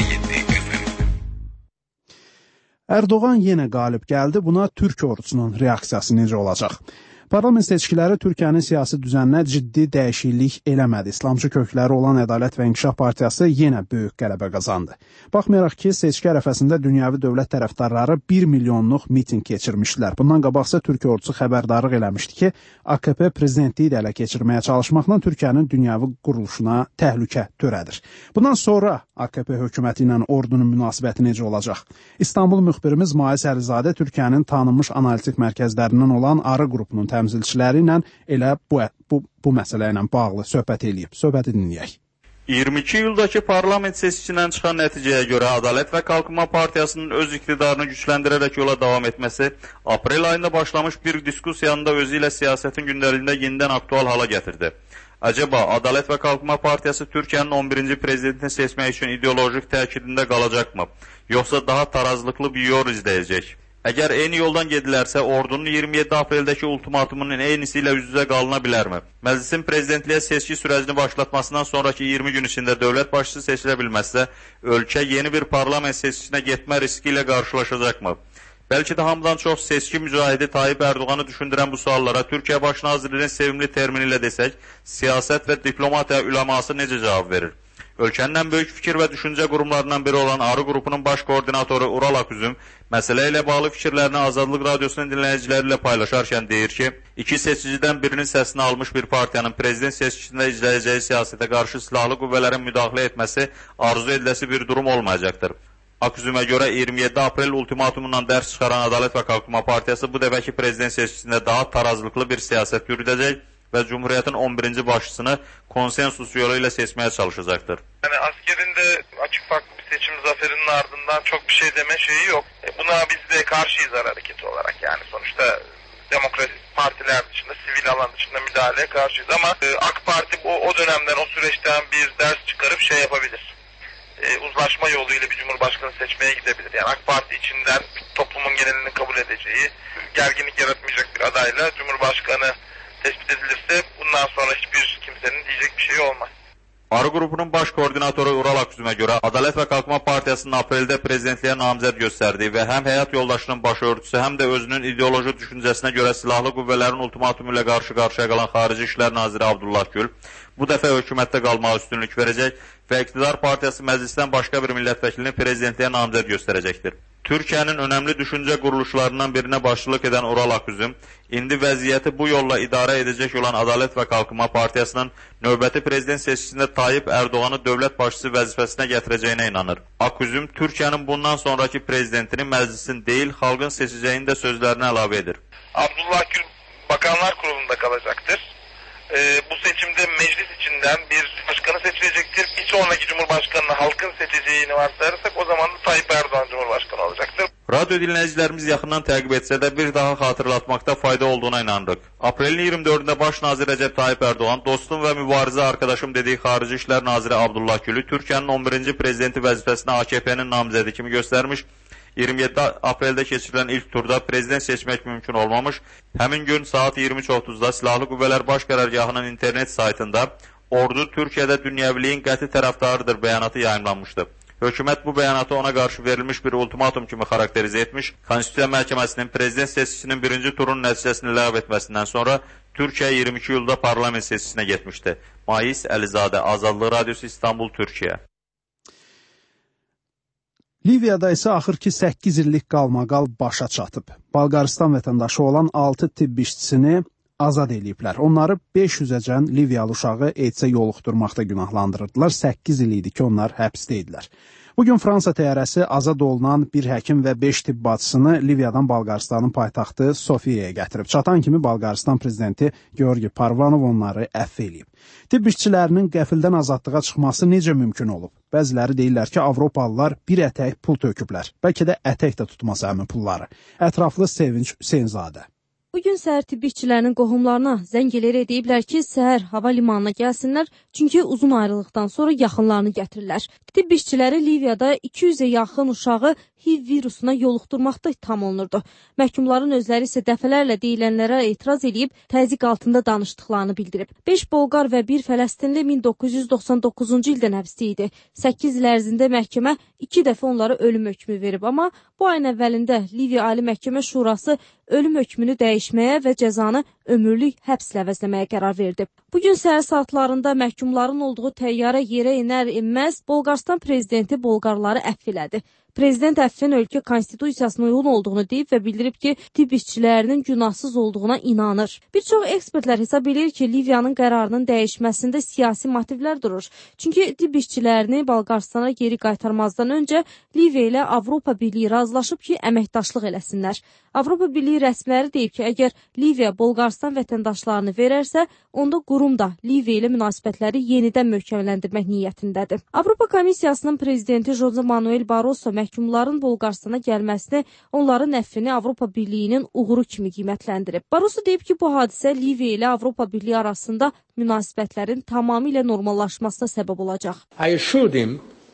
Erdoğan yenə qalib gəldi. Buna Türk ordusunun reaksiyası necə olacaq? Parlament seçkiləri Türkiyənin siyasi düzəninə ciddi dəyişiklik eləmədi. İslamcı kökləri olan Ədalət və İnkişaf Partiyası yenə böyük qələbə qazandı. Baxmayaraq ki, seçki ərəfəsində dünyəvi dövlət tərəfdarları bir milyonluq miting keçirmişdilər. Bundan qabaqsa Türkiyə ordusu xəbərdarlıq eləmişdi ki, A K P prezidentliyi də ələ keçirməyə çalışmaqla Türkiyənin dünyəvi quruluşuna təhlükə törədir. Bundan sonra A K P hökuməti ilə ordunun münasibəti necə olacaq? İstanbul müxbirimiz Maiz Əlizadə Türkiyənin tanınmış analitik mərkəzlərindən olan Arı qrupunun təmsilçiləri ilə elə bu, bu, bu məsələ ilə bağlı söhbət eləyib. Söhbəti dinləyək. iyirmi iki iyuldakı parlament seçkisindən çıxan nəticəyə görə Ədalət və Qalxınma Partiyasının öz iqtidarını gücləndirərək yola davam etməsi aprel ayında başlamış bir diskussiyanın da özü ilə siyasətin gündəliyində yenidən aktual hala gətirdi. Acaba Ədalət və Qalxınma Partiyası Türkiyənin on birinci prezidentini seçmək üçün ideolojik təkidində qalacaqmı? Yoxsa daha tarazlıqlı bir yol izləyəcək? Əgər eyni yoldan gedilərsə, ordunun iyirmi yeddi aprel'dəki ultimatumunun eynisi ilə üz-üzə qalına bilərmi? Məclisin prezidentliyə seçki sürəcini başlatmasından sonraki iyirmi gün içində dövlət başçısı seçilə bilməzsə, ölkə yeni bir parlament seçkisinə getmə riski ilə qarşılaşacaqmı? Bəlkə də hamıdan çox seçki mücahidi Tayyip Erdoğan'ı düşündürən bu suallara Türkiyə Baş Nazirinin sevimli termini ilə desək, siyasət və diplomatiya üləması necə cavab verir? Ölkənin ən böyük fikir və düşüncə qurumlarından biri olan Arı qrupunun baş koordinatoru Ural Aküzüm məsələ ilə bağlı fikirlərini Azadlıq Radiosunun dinləyiciləri ilə paylaşarkən deyir ki, iki seçicidən birinin səsini almış bir partiyanın prezident seçkisində icrayəcəyi siyasətə qarşı silahlı qüvvələrin müdaxilə etməsi arzu ediləsi bir durum olmayacaqdır. Aküzümə görə iyirmi yeddi aprel ultimatumundan dərs çıxaran Ədalət və Qalxınma Partiyası bu dəfəki prezident seçkisində daha tarazlıqlı bir siyasət yürüdəcək və Cumhuriyyətin on birinci başçısını konsensus yolu ilə seçməyə çalışacaqdır. Yani askerin de açık farklı bir seçim zaferinin ardından çok bir şey deme şeyi yok. E buna biz de karşıyız hareketi olarak, yani sonuçta demokrasi partiler dışında, sivil alan dışında müdahaleye karşıyız ama e, AK Parti o, o dönemden, o süreçten bir ders çıkarıp şey yapabilir. E, uzlaşma yoluyla bir cumhurbaşkanı seçmeye gidebilir. Yani AK Parti içinden toplumun genelini kabul edeceği, gerginlik yaratmayacak bir adayla cumhurbaşkanı tespit edilirse bundan sonra hiçbir kimsenin diyecek bir şey olmaz. Arı qrupunun baş koordinatoru Ural Aküzümə görə Ədalət və Qalxınma Partiyasının apreldə prezidentliyə namizəd göstərdiyi və həm həyat yoldaşının başörtüsü, həm də özünün ideoloji düşüncəsinə görə silahlı qüvvələrin ultimatumu ilə qarşı-qarşıya qalan Xarici İşlər Naziri Abdullah Gül bu dəfə hökumətdə qalmağa üstünlük verəcək və İqtidar Partiyası məclisdən başqa bir millət-vəkilini prezidentliyə namizəd göstərəcəkdir. Türkiyənin önəmli düşüncə quruluşlarından birinə başçılıq edən Ural Aküzüm, indi vəziyyəti bu yolla idarə edəcək olan Ədalət və Qalxınma Partiyasının növbəti prezident seçkisində Tayyip Erdoğan'ı dövlət başçısı vəzifəsinə gətirəcəyinə inanır. Aküzüm, Türkiyənin bundan sonraki prezidentini məclisin deyil, xalqın seçəcəyini də sözlərinə əlavə edir. Abdullah Gül Bakanlar Kurulu'nda kalacaktır. Ee, bu seçimde meclis içinden bir başkanı seçilecektir. Bir sonraki cumhurbaşkanını halkın seçeceğini varsayarsak o zaman da Tayyip Erdoğan cumhurbaşkanı olacaktır. Radyo dinləyicilərimiz yaxından təqib etsə də bir daha xatırlatmaqda fayda olduğuna inanırıq. Aprelin iyirmi dördündə baş nazir Rəcəb Tayyip Erdoğan dostum və mübarizə arkadaşım dediyi Xarici İşlər Naziri Abdullah Gülü Türkiyənin on birinci prezidenti vəzifəsinə A K P'nin namizədi kimi göstərmiş. iyirmi yeddi apreldə keçirilən ilk turda prezident seçmək mümkün olmamış. Həmin gün saat iyirmi üç otuzda Silahlı Qüvvələr Baş Qərargahının internet saytında ordu Türkiyədə dünyəviliyin qəti tərəfdarıdır bəyanatı yayımlanmışdı. Hökumət bu bəyanatı ona qarşı verilmiş bir ultimatum kimi xarakterizə etmiş. Konstitusiya Məhkəməsinin prezident seçkisinin birinci turun nəticəsini ləğv etməsindən sonra Türkiyə iyirmi iki iyulda parlament seçkisinə getmişdi. Mais Əlizadə, Azadlıq Radiosu, İstanbul, Türkiyə. Liviyada isə axırki səkkiz illik qalmaqal başa çatıb. Balqaristan vətəndaşı olan altı tibb işçisini azad eləyiblər. Onları beş yüzəcən Liviyalı uşağı AIDS-ə yoluxdurmaqda günahlandırırdılar. səkkiz il idi ki, onlar həbsdə idilər. Bugün Fransa təyyarəsi azad olunan bir həkim və beş tibb bacısını Liviyadan Balqaristanın paytaxtı Sofiyaya gətirib. Çatan kimi Balqaristan prezidenti Georgi Parvanov onları əfv eləyib. Tibb işçilərinin qəfildən azadlığa çıxması necə mümkün olub? Bəziləri deyirlər ki, Avropalılar bir ətək pul töküblər. Bəlkə də ətək də tutmasa həmin pulları. Ətraflı Sevinç Hüseynzadə. Bugün səhər tibb işçilərinin qohumlarına zəng elərək deyiblər ki, səhər hava limanına gəlsinlər, çünki uzun ayrılıqdan sonra yaxınlarını gətirirlər. Tibb işçiləri Liviyada iki yüzə yaxın uşağı H I V virusuna yoluxdurmaqda ittiham olunurdu. Məhkumların özləri isə dəfələrlə deyilənlərə etiraz edib təzyiq altında danışdıqlarını bildirib. beş Bolqar və bir Fələstinli min doqquz yüz doxsan doqquzuncu ildən həbsdə idi. səkkiz il ərzində məhkəmə iki dəfə onlara ölüm hökmü verib, amma bu ayın əvvəlində Liviya Ali Məhkəmə Şurası ölüm hökmünü dəyişməyə və cəzanı ömürlük həbslə əvəzləməyə qərar verdi. Bugün səhər saatlarında məhkumların olduğu təyyarə yerə enər-enməz Bolqaristan prezidenti Bolqarları əfv elədi. Prezident əffin ölkə konstitusiyasına uyğun olduğunu deyib və bildirib ki, tibb işçilərinin günahsız olduğuna inanır. Bir çox ekspertlər hesab edir ki, Liviyanın qərarının dəyişməsində siyasi motivlər durur. Çünki tibb işçilərini Balqaristana geri qaytarmazdan öncə Liviya ilə Avropa Birliyi razılaşıb ki, əməkdaşlıq eləsinlər. Avropa Birliyi rəsmiləri deyib ki, əgər Liviya Bolqaristan vətəndaşlarını verərsə, onda qurum da Liviya ilə münasibətləri yenidən möhkəmləndirmək niyyətindədir. Avropa Komissiyasının prezidenti Jose Manuel Barroso məhkumların Bolqaristana gəlməsini, onların əffini Avropa Birliyinin uğuru kimi qiymətləndirib. Barroso deyib ki, bu hadisə Liviya ilə Avropa Birliyi arasında münasibətlərin tamamilə normallaşmasına səbəb olacaq. I assured him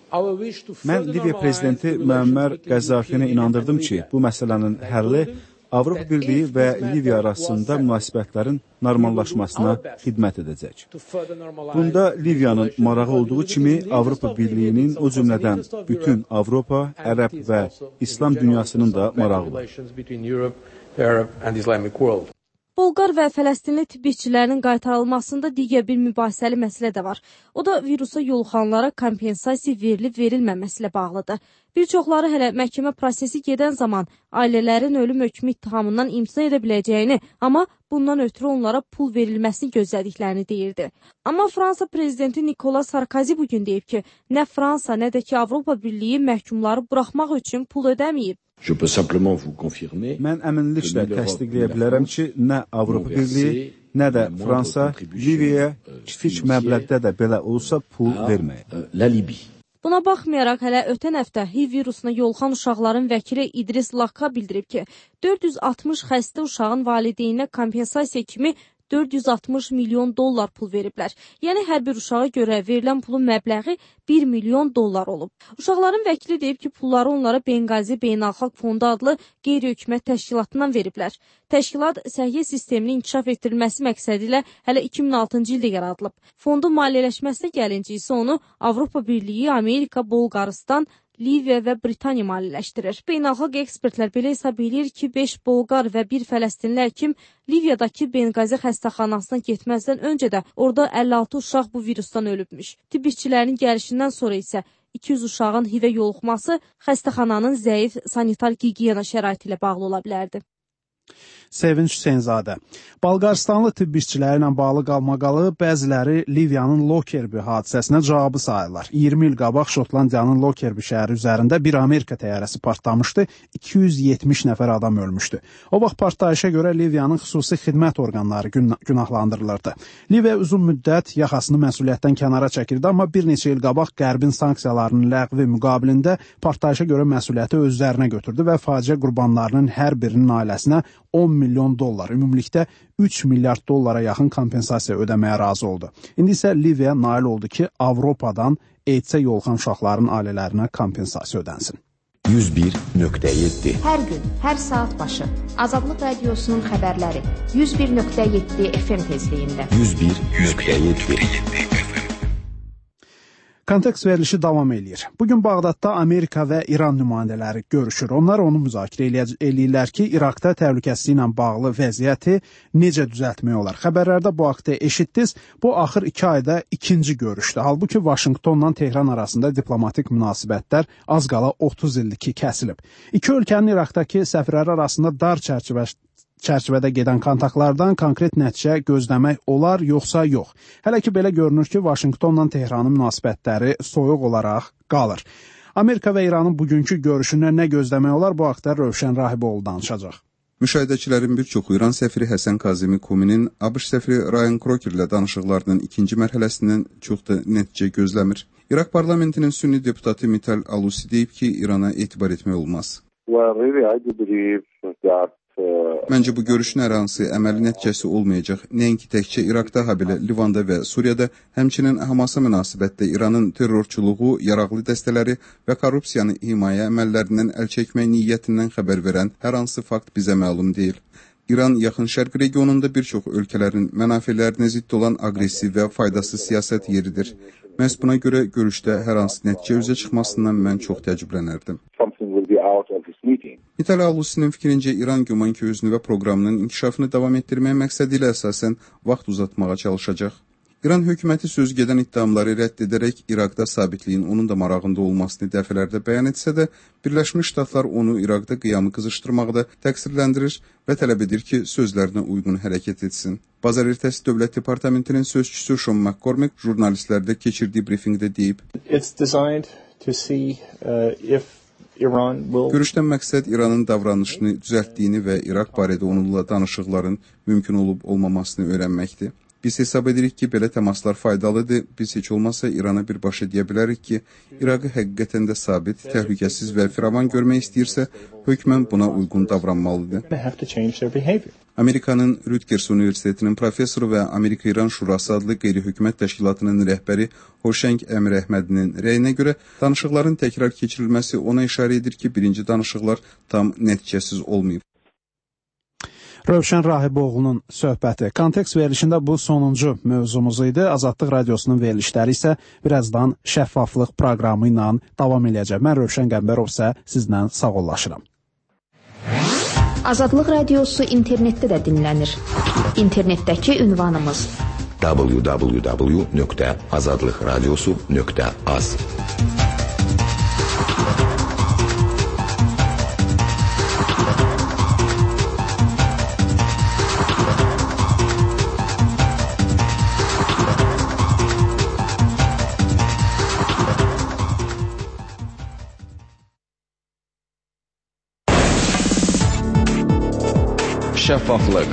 Mən Liviya prezidenti Müəmmər Qəzzafini inandırdım ki, bu məsələnin həlli Avropa Birliyi və Liviya arasında münasibətlərin normallaşmasına xidmət edəcək. Bunda Liviyanın marağı olduğu kimi Avropa Birliyinin, o cümlədən bütün Avropa, Ərəb və İslam dünyasının da marağı var. Bolqar və Fələstinli tibb işçilərinin qaytarılmasında digər bir mübahisəli məsələ də var. O da virusa yoluxanlara kompensasiya verilib-verilməməsi ilə bağlıdır. Bir çoxları hələ məhkəmə prosesi gedən zaman ailələrin ölüm hökmü ittihamından imtina edə biləcəyini, amma bundan ötürü onlara pul verilməsini gözlədiklərini deyirdi. Amma Fransa prezidenti Nicolas Sarkozy bugün deyib ki, nə Fransa, nə də ki Avropa Birliyi məhkumları buraxmaq üçün pul ödəməyib. Mən əminliklə təsdiqləyə bilərəm ki, nə Avropa Birliyi, nə də Fransa Liviyaya kiçik məbləğdə də belə olsa pul verməyib. Buna baxmayaraq, hələ ötən həftə H I V virusuna yoluxan uşaqların vəkili İdris Lakka bildirib ki, dörd yüz altmış xəstə uşağın valideyninə kompensasiya kimi dörd yüz altmış milyon dollar pul veriblər. Yəni, hər bir uşağa görə verilən pulun məbləği bir milyon dollar olub. Uşaqların vəkili deyib ki, pulları onlara Benqazi Beynəlxalq Fondu adlı qeyri-hökumət təşkilatından veriblər. Təşkilat səhiyyə sisteminin inkişaf etdirilməsi məqsədi ilə hələ iki min altıncı ildə yaradılıb. Fondun maliyyələşməsinə gəlinci isə onu Avropa Birliyi, Amerika, Bolqarıstan, Liviya və Britaniya maliyyələşdirir. Beynəlxalq ekspertlər belə hesab edir ki, beş Bolqar və bir Fələstinli həkim Liviyadakı Benqazi xəstəxanasına getməzdən öncə də orada əlli altı uşaq bu virusdan ölübmüş. Tibb işçilərinin gəlişindən sonra isə iki yüz uşağın H I V-ə yoluxması xəstəxananın zəif sanitar gigiyena şəraiti ilə bağlı ola bilərdi. Sevinç Hüseynzadə. Bolqarıstanlı tibb işçiləri ilə bağlı qalmaqalı bəziləri Liviyanın Lokerbi hadisəsinə cavabı sayırlar. iyirmi il qabaq Şotlandiyanın Lokerbi şəhəri üzərində bir Amerika təyyarəsi partlamışdı, iki yüz yetmiş nəfər adam ölmüşdü. O vaxt partlayışa görə Liviyanın xüsusi xidmət orqanları günah günahlandırılırdı. Liviya uzun müddət yaxasını məsuliyyətdən kənara çəkirdi, amma bir neçə il qabaq Qərbin sanksiyalarının ləğvi müqabilində partlayışa görə məsuliyyəti özlərinə götürdü və faciə qurbanlarının hər birinin ailəsinə on milyon dollar, ümumilikdə üç milyard dollara yaxın kompensasiya ödəməyə razı oldu. İndi isə Liviya nail oldu ki, Avropadan AIDS-ə yoluxan uşaqların ailələrinə kompensasiya ödənsin. yüz bir nöqtə yeddi Hər gün, hər saat başı Azadlıq Radiosunun xəbərləri yüz bir nöqtə yeddi F M tezliyində. yüz bir nöqtə yeddi Kontekst verilişi davam edir. Bugün Bağdadda Amerika və İran nümayəndələri görüşür. Onlar onu müzakirə eləyirlər ki, İraqda təhlükəsizliklə bağlı vəziyyəti necə düzəltmək olar. Xəbərlərdə bu haqda eşitdiniz. Bu axır iki ayda ikinci görüşdür. Halbuki Vaşinqtonla Tehran arasında diplomatik münasibətlər az qala otuz ildir ki, kəsilib. İki ölkənin İraqdakı səfirləri arasında dar çərçivə çərçivədə gedən kontaktlardan konkret nəticə gözləmək olar, yoxsa yox. Hələ ki, belə görünür ki, Vaşinqtonla Tehranın münasibətləri soyuq olaraq qalır. Amerika və İranın bugünkü görüşündən nə gözləmək olar, bu haqda Rövşən Rahiboğlu danışacaq. Müşahidəçilərin bir çoxu İran səfiri Həsən Kazimi Kominin A B Ş səfiri Ryan Crocker ilə danışıqlarının ikinci mərhələsindən çox da nəticə gözləmir. İraq parlamentinin sünni deputatı Mital Alusi deyib ki, İrana etibar etmək olmaz. Məncə bu görüşün hər hansı əməli nəticəsi olmayacaq. Nəinki təkcə İraqda, habelə Livanda və Suriyada, həmçinin Hamasa münasibətdə İranın terrorçuluğu, yaraqlı dəstələri və korrupsiyanı himayə əməllərindən əl çəkmək niyyətindən xəbər verən hər hansı fakt bizə məlum deyil. İran yaxın şərq regionunda bir çox ölkələrin mənafelərinə zidd olan aqressiv və faydasız siyasət yeridir. Məhz buna görə görüşdə hər hansı nəticə üzə çıxmasından mən çox təəccüblənərdim. İtali Alusinin fikrincə İran güman ki, özünü və proqramının inkişafını davam etdirmək məqsədi ilə əsasən vaxt uzatmağa çalışacaq. İran hökuməti söz gedən iddiamları rədd edərək İraqda sabitliyin onun da marağında olmasını dəfələrdə bəyan etsə də, Birləşmiş Ştatlar onu İraqda qiyamı qızışdırmaqda təqsirləndirir və tələb edir ki, sözlərinə uyğun hərəkət etsin. Bazar ertəsi Dövlət Departamentinin sözçüsü Sean McCormick jurnalistlərdə keçirdiyi brifinqdə deyib, görüşdən məqsəd İranın davranışını düzəltdiyini və İraq barədə onunla danışıqların mümkün olub olmamasını öyrənməkdir. Biz hesab edirik ki, belə təmaslar faydalıdır. Biz heç olmazsa İrana birbaşa deyə bilərik ki, İraqı həqiqətən də sabit, təhlükəsiz və firavan görmək istəyirsə, hökmən buna uyğun davranmalıdır. Amerikanın Rutgers Universitetinin professoru və Amerika-İran Şurası adlı qeyri-hökumət təşkilatının rəhbəri Hoşeng Əmir Əhmədinin rəyinə görə danışıqların təkrar keçirilməsi ona işarə edir ki, birinci danışıqlar tam nəticəsiz olmayıb. Rövşən Rahiboğlu'nun söhbəti. Kontekst verilişində bu sonuncu mövzumuz idi. Azadlıq Radiosunun verilişləri isə birazdan şəffaflıq proqramı ilə davam edəcək. Mən Rövşən Qəmbərov isə sizlə sağollaşıram. Azadlıq Radiosu internetdə də dinlənir. İnternetdəki ünvanımız w w w nöqtə azadlıq radiosu nöqtə az. Şəffaflıq.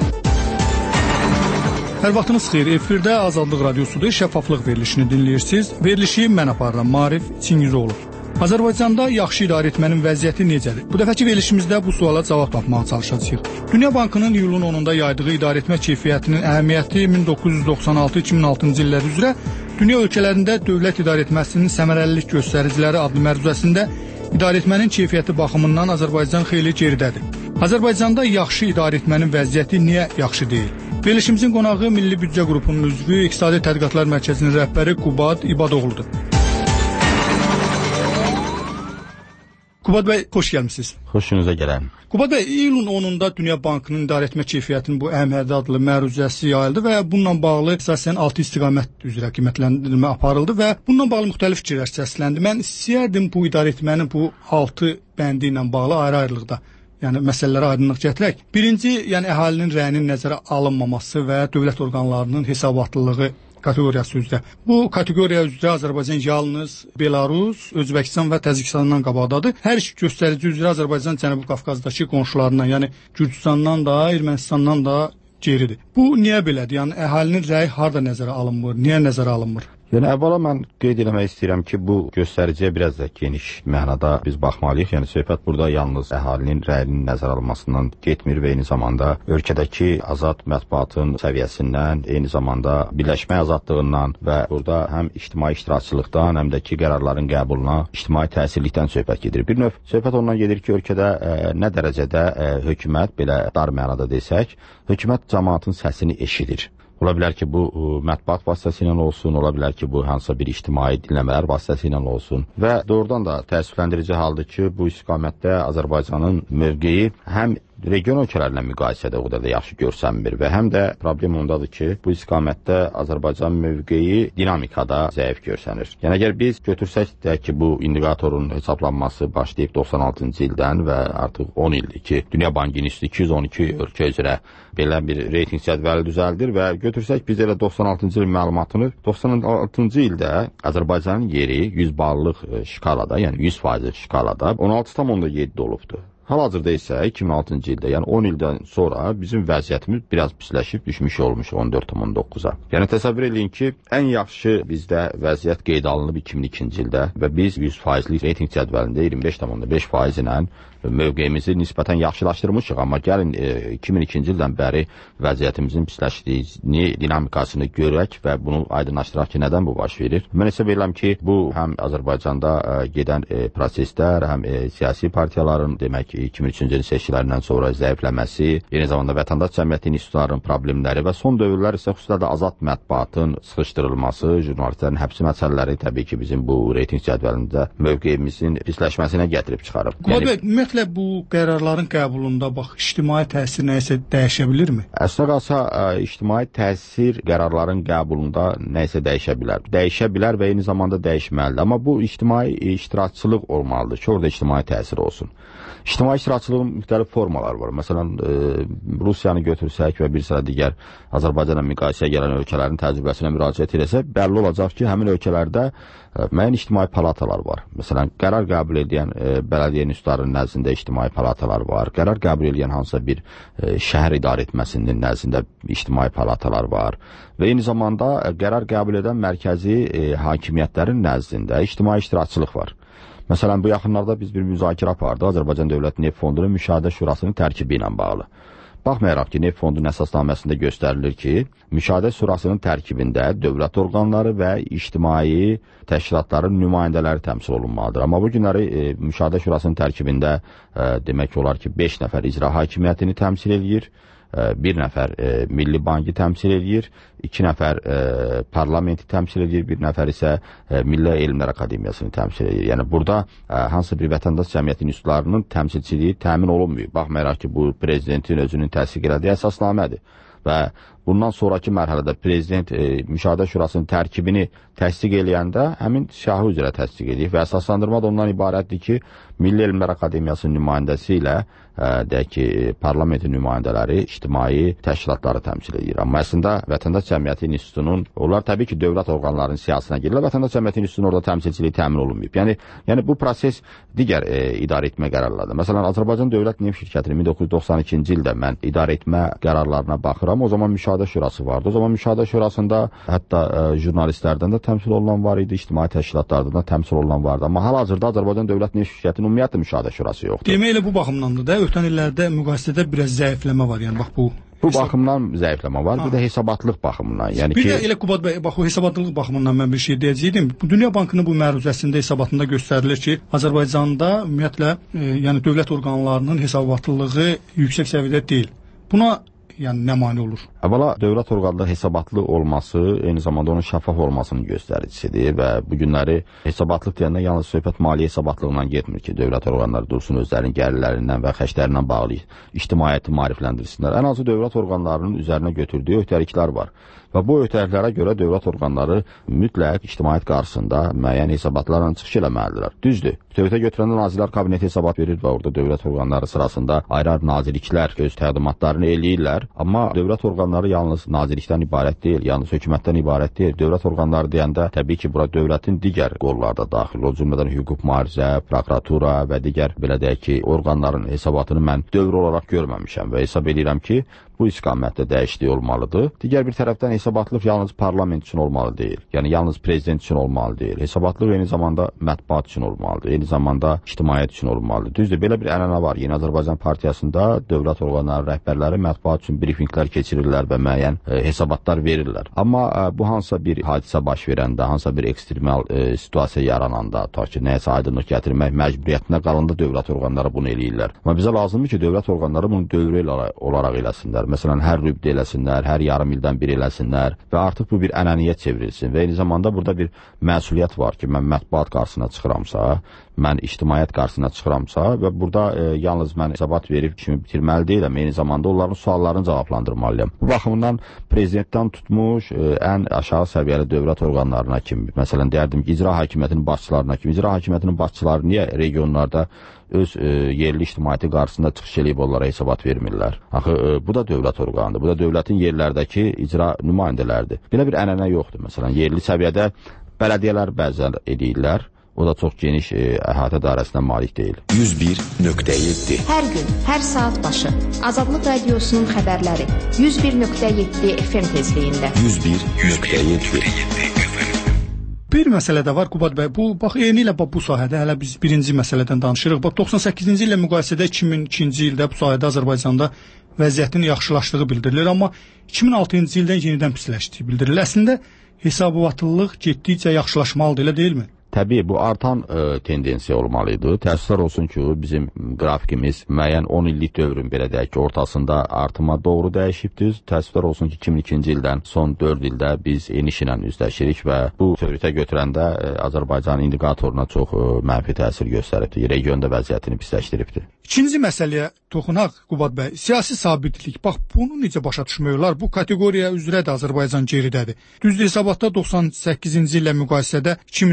Hər vaxtınız xeyir. Efirdə Azadlıq Radiosudur. Şəffaflıq verilişini dinləyirsiniz. Verilişi mən aparıram, Maarif Çingizoğlu. Azərbaycanda yaxşı idarə etmənin vəziyyəti necədir? Bu dəfəki verilişimizdə bu suala cavab tapmağa çalışacağıq. Dünya Bankının iyulun onunda yaydığı idarə etmə keyfiyyətinin əhəmiyyəti min doqquz yüz doxsan altı iki min altıncı illər üzrə dünya ölkələrində dövlət idarə etməsinin səmərəlilik göstəriciləri adlı məruzəsində idarə etmənin keyfiyyəti baxımından Azərbaycan xeyli geridədir. Azərbaycanda yaxşı idarə etmənin vəziyyəti niyə yaxşı deyil? Verilişimizin qonağı Milli Büdcə Qrupunun üzvü, İqtisadi Tədqiqatlar Mərkəzinin rəhbəri Qubad İbadoğludur. Qubad bəy, xoş gəlmisiniz. Xoşunuza gələm. Qubad bəy, iyulun onunda Dünya Bankının idarə etmə keyfiyyətinin bu əhəmiyyətli adlı məruzəsi yayıldı və bununla bağlı əsasən altı istiqamət üzrə qiymətləndirmə aparıldı və bununla bağlı müxtəlif fikirlər səsləndi. Mən istəyərdim bu idarə etmənin bu altı bəndi ilə bağlı ayrı-ayrılıqda, yəni məsələlərə aydınlıq gətirək. Birinci, yəni əhalinin rəyinin nəzərə alınmaması və dövlət orqanlarının hesabatlılığı kateqoriyası üzrə. Bu kateqoriya üzrə Azərbaycan yalnız Belarus, Özbəkistan və Təcikistandan qabaqdadır. Hər iki göstərici üzrə Azərbaycan Cənubi Qafqazdakı qonşularından, yəni Gürcüstandan da, Ermənistandan da geridir. Bu niyə belədir? Yəni əhalinin rəyi harda nəzərə alınmır? Niyə nəzərə alınmır? Yəni əvvəla mən qeyd eləmək istəyirəm ki, bu göstəriciyə biraz da geniş mənada biz baxmalıyıq. Yəni söhbət burada yalnız əhalinin rəyinin nəzərə alınmasından getmir və eyni zamanda ölkədəki azad mətbuatın səviyyəsindən, eyni zamanda birləşmə azadlığından və burada həm ictimai iştirakçılıqdan, həm də ki qərarların qəbuluna, ictimai təsirlikdən söhbət gedir. Bir növ söhbət ondan gedir ki, ölkədə ə, nə dərəcədə ə, hökumət, belə dar mənada desək, hökumət cəmaatın səsini eşidir. Ola bilər ki, bu mətbuat vasitəsilə olsun, ola bilər ki, bu hansısa bir ictimai dinləmələr vasitəsilə olsun. Və doğrudan da təəssüfləndirici haldır ki, bu istiqamətdə Azərbaycanın mövqeyi həm region ölkələrlə müqayisədə o qədər də yaxşı görsənmir və həm də problem ondadır ki, bu istiqamətdə Azərbaycan mövqeyi dinamikada zəif görsənir. Yəni əgər biz götürsək də ki, bu indikatorun hesablanması başlayıb doxsan altıncı ildən və artıq on ildir ki, Dünya Bankı iki yüz on iki ölkə üzrə belə bir reyting cədvəli düzəldir və götürsək biz elə doxsan altıncı il məlumatını, doxsan altıncı ildə Azərbaycanın yeri yüz ballıq şkalada, yəni yüz faizlik şkalada on altı tam yeddi olubdur. Hal-hazırda isə iki min altıncı ildə, yəni on ildən sonra bizim vəziyyətimiz biraz pisləşib düşmüş olmuş on dörd tam doqquza. Yəni təsəvvür edin ki, ən yaxşı bizdə vəziyyət qeyd alınıb iki min ikinci ildə və biz yüz faizlik reyting cədvəlində iyirmi beş tam beş faiz ilə mövqeyimizi nisbətən yaxşılaşdırmışıq, amma gəlin e, iki min ikinci ildən bəri vəziyyətimizin pisləşdiyini, dinamikasını görək və bunu aydınlaşdıraq ki, nədən bu baş verir. Mən hesab edirəm ki, bu həm Azərbaycanda e, gedən e, proseslər, həm e, siyasi partiyaların demək iki min üçüncü ilin seçkilərindən sonra zəifləməsi, eyni zamanda vətəndaş cəmiyyəti institutlarının problemləri və son dövrlər isə xüsusilə də azad mətbuatın sıxışdırılması, jurnalistlərin həbsi məsələləri təbii ki, bizim bu reyting cədvəlində mövqeyimizin pisləşməsinə gətirib çıxarıb. Yəni, bu qərarların qəbulunda bax, ictimai təsir nəyisə dəyişə bilirmi? Əslində qalsa, ictimai təsir qərarların qəbulunda nəyisə dəyişə bilər. Dəyişə bilər və eyni zamanda dəyişməlidir. Amma bu ictimai iştirakçılıq olmalıdır ki, orada ictimai təsir olsun. İctimai İctimai iştirakçılığın müxtəlif formaları var. Məsələn, e, Rusiyanı götürsək və bir sıra digər Azərbaycanla müqayisəyə gələn ölkələrin təcrübəsinə müraciət edəsək, bəlli olacaq ki, həmin ölkələrdə e, müəyyən ictimai palatalar var. Məsələn, qərar qəbul edən e, bələdiyyə nüslarının nəzdində ictimai palatalar var. Qərar qəbul edən hansısa bir e, şəhər idarə etməsinin nəzdində ictimai palatalar var. Və eyni zamanda e, qərar qəbul edən mərkəzi e, hakimiyyətlərin nəzdində ictimai iştirakçılıq var. Məsələn, bu yaxınlarda biz bir müzakirə apardıq Azərbaycan Dövlət Neft Fondunun Müşahidə Şurasının tərkibi ilə bağlı. Baxmayaraq ki, Neft Fondunun əsasnaməsində göstərilir ki, Müşahidə Şurasının tərkibində dövlət orqanları və ictimai təşkilatların nümayəndələri təmsil olunmalıdır. Amma bu günləri e, Müşahidə Şurasının tərkibində e, demək olar ki, beş nəfər icra hakimiyyətini təmsil edir, bir nəfər e, Milli Bankı təmsil edir, iki nəfər e, parlamenti təmsil edir, bir nəfər isə e, Milli Elmlər Akademiyasını təmsil edir. Yəni burada e, hansı bir vətəndaş cəmiyyəti institutlarının təmsilçiliyi təmin olunmuyor. Baxmayaraq ki, bu prezidentin özünün təsdiq elədiyi əsasnamədir. Və bundan sonraki mərhələdə prezident e, Müşahidə Şurasının tərkibini təsdiq eləyəndə həmin siyahı üzrə təsdiq edir və əsaslandırma da ondan ibarətdir ki, Milli Elmlər Akademiyasının nümayəndəsi ilə ə, deyək ki, parlamentin nümayəndələri ictimai təşkilatları təmsil edir. Amma əslində Vətəndaş Cəmiyyəti İnstitutunun, onlar təbii ki, dövlət orqanlarının siyasətine girirlər. Vətəndaş Cəmiyyəti İnstitutunun orada təmsilçiliyi təmin olunmayıb. Yəni, yəni bu proses digər e, idarə etmə qərarlarıdır. Məsələn, Azərbaycan Dövlət Neft Şirkətinin min doqquz yüz doxsan ikinci ildə mən idarə etmə qərarlarına baxıram. O zaman Müşahidə Şurası vardı. O zaman Müşahidə Şurasında hətta e, jurnalistlərdən də təmsil olunan var idi, ictimai təşkilatlardan da təmsil olunan vardı. Amma hal-hazırda Azərbaycan Dövlət Neft Şirkətinin ümumiyyətlə Müşahidə Şurası yoxdur. Demək elə bu baxımdandır da, ötən illərdə müqayisədə biraz zəifləmə var. Yəni bax bu Bu baxımdan zəifləmə var, ha. Bir də hesabatlıq baxımından. Yəni bir ki, də elə Qubad bəy, bax o hesabatlıq baxımından mən bir şey deyəcəydim. Bu Dünya Bankının bu məruzəsində hesabatında göstərilir ki, Azərbaycanda ümumiyyətlə e, yəni dövlət orqanlarının hesabatlılığı yüksək səviyyədə deyil. Buna yəni nə mane olur? Əvvəla dövlət orqanlarında hesabatlı olması eyni zamanda onun şəffaf olmasının göstəricisidir və bu günləri hesabatlıq deyəndə yalnız söhbət maliyyə hesabatlığından getmir ki, dövlət orqanları dursun özlərinin gəlirlərindən və xərclərindən bağlı ictimaiyyəti maarifləndirsinlər. Ən azı dövlət orqanlarının üzərinə götürdüyü öhdəliklər var. Və bu öhdəliklərə görə dövlət orqanları mütləq ictimaiyyət qarşısında müəyyən hesabatlarla çıxış eləməlidirlər. Düzdür. Bütövlükdə götürəndə Nazirlər Kabineti hesabat verir və orada dövlət orqanları sırasında ayrı-ayrı nazirliklər öz təqdimatlarını eləyirlər. Amma dövlət orqanları yalnız nazirlikdən ibarət deyil, yalnız hökumətdən ibarət deyil. Dövlət orqanları deyəndə təbii ki, bura dövlətin digər qolları da daxil. O cümlədən hüquq mühafizə, prokuratura və digər belə deyək ki, orqanların hesabatını mən dövr olaraq görməmişəm və hesab edirəm ki, bu istiqamətdə dəyişiklik olmalıdır. Digər bir tərəfdən hesabatlıq yalnız parlament üçün olmalı deyil. Yəni yalnız prezident üçün olmalı deyil. Hesabatlıq eyni zamanda mətbuat üçün olmalıdır. Eyni zamanda ictimaiyyət üçün olmalıdır. Düzdür, belə bir ənənə var. Yeni Azərbaycan Partiyasında dövlət orqanları rəhbərləri mətbuat üçün brifinqlər keçirirlər və müəyyən e, hesabatlar verirlər. Amma e, bu hansısa bir hadisə baş verəndə, hansısa bir ekstremal e, situasiya yarananda, ta ki, nəyəsə aydınlıq gətirmək məcburiyyətində qalanda dövlət orqanları bunu eləyirlər. Amma bizə lazımdır ki, dövlət orqanları bunu dövrə olaraq eləsinlər. Məsələn, hər rübdə eləsinlər, hər yarım ildən bir eləsinlər və artıq bu bir ənəniyyət çevrilsin. Və eyni zamanda burada bir məsuliyyət var ki, mən mətbuat qarşısına çıxıramsa, mən ictimaiyyət qarşısına çıxıramsa və burada e, yalnız mən hesabat verib kimi bitirməli deyiləm, eyni zamanda onların suallarını cavablandırmalıyam. Bu baxımdan prezidentdən tutmuş e, ən aşağı səviyyəli dövlət orqanlarına kimi, məsələn, deyərdim ki, icra hakimiyyətinin başçılarına kimi, icra hakimiyyətinin başçıları niyə regionlarda öz e, yerli ictimaiyyəti qarşısında çıxış eləyib onlara hesabat vermirlər? Axı, e, bu da dövlət orqanıdır, bu da dövlətin yerlərdəki icra nümayəndələridir. Belə bir ənənə yoxdur. Məsələn, yerli səviyyədə bələdiyyələr bəzən edirlər. O da çox geniş e, əhatə dairəsinə malik deyil. yüz bir nöqtə yeddi Hər gün, hər saat başı Azadlıq Radiosunun xəbərləri yüz bir nöqtə yeddi F M tezliyində. yüz bir nöqtə yeddi Bir məsələ də var Qubad bəy. Bu bax eyni ilə bu sahədə hələ biz birinci məsələdən danışırıq. Bax doxsan səkkizinci illə müqayisədə iki min ikinci ildə bu sahədə Azərbaycanda vəziyyətin yaxşılaşdığı bildirilir, amma iki min altıncı ildən yenidən pisləşdiyi bildirilir. Əslində hesabatçılıq getdikcə yaxşılaşmalıdır, elə deyilmi? Təbii, bu artan e, tendensiya olmalıydı. Təəssüflər olsun ki, bizim qrafikimiz müəyyən on illik dövrün belə deyək ki, ortasında artıma doğru dəyişibdir. Təəssüflər olsun ki, iki min ikinci ildən son dörd ildə biz eniş ilə üzləşirik və bu bütövlükdə götürəndə e, Azərbaycan indikatoruna çox e, mənfi təsir göstəribdir. Regionda vəziyyətini pisləşdiribdir. İkinci məsələyə toxunaq Qubad bəy. Siyasi sabitlik. Bax, bunu necə başa düşmək olar? Bu kateqoriya üzrə də Azərbaycan geridədir. Düzdür, hesabatda doxsan səkkizinci illə müqayisədə iki min ikinci ildə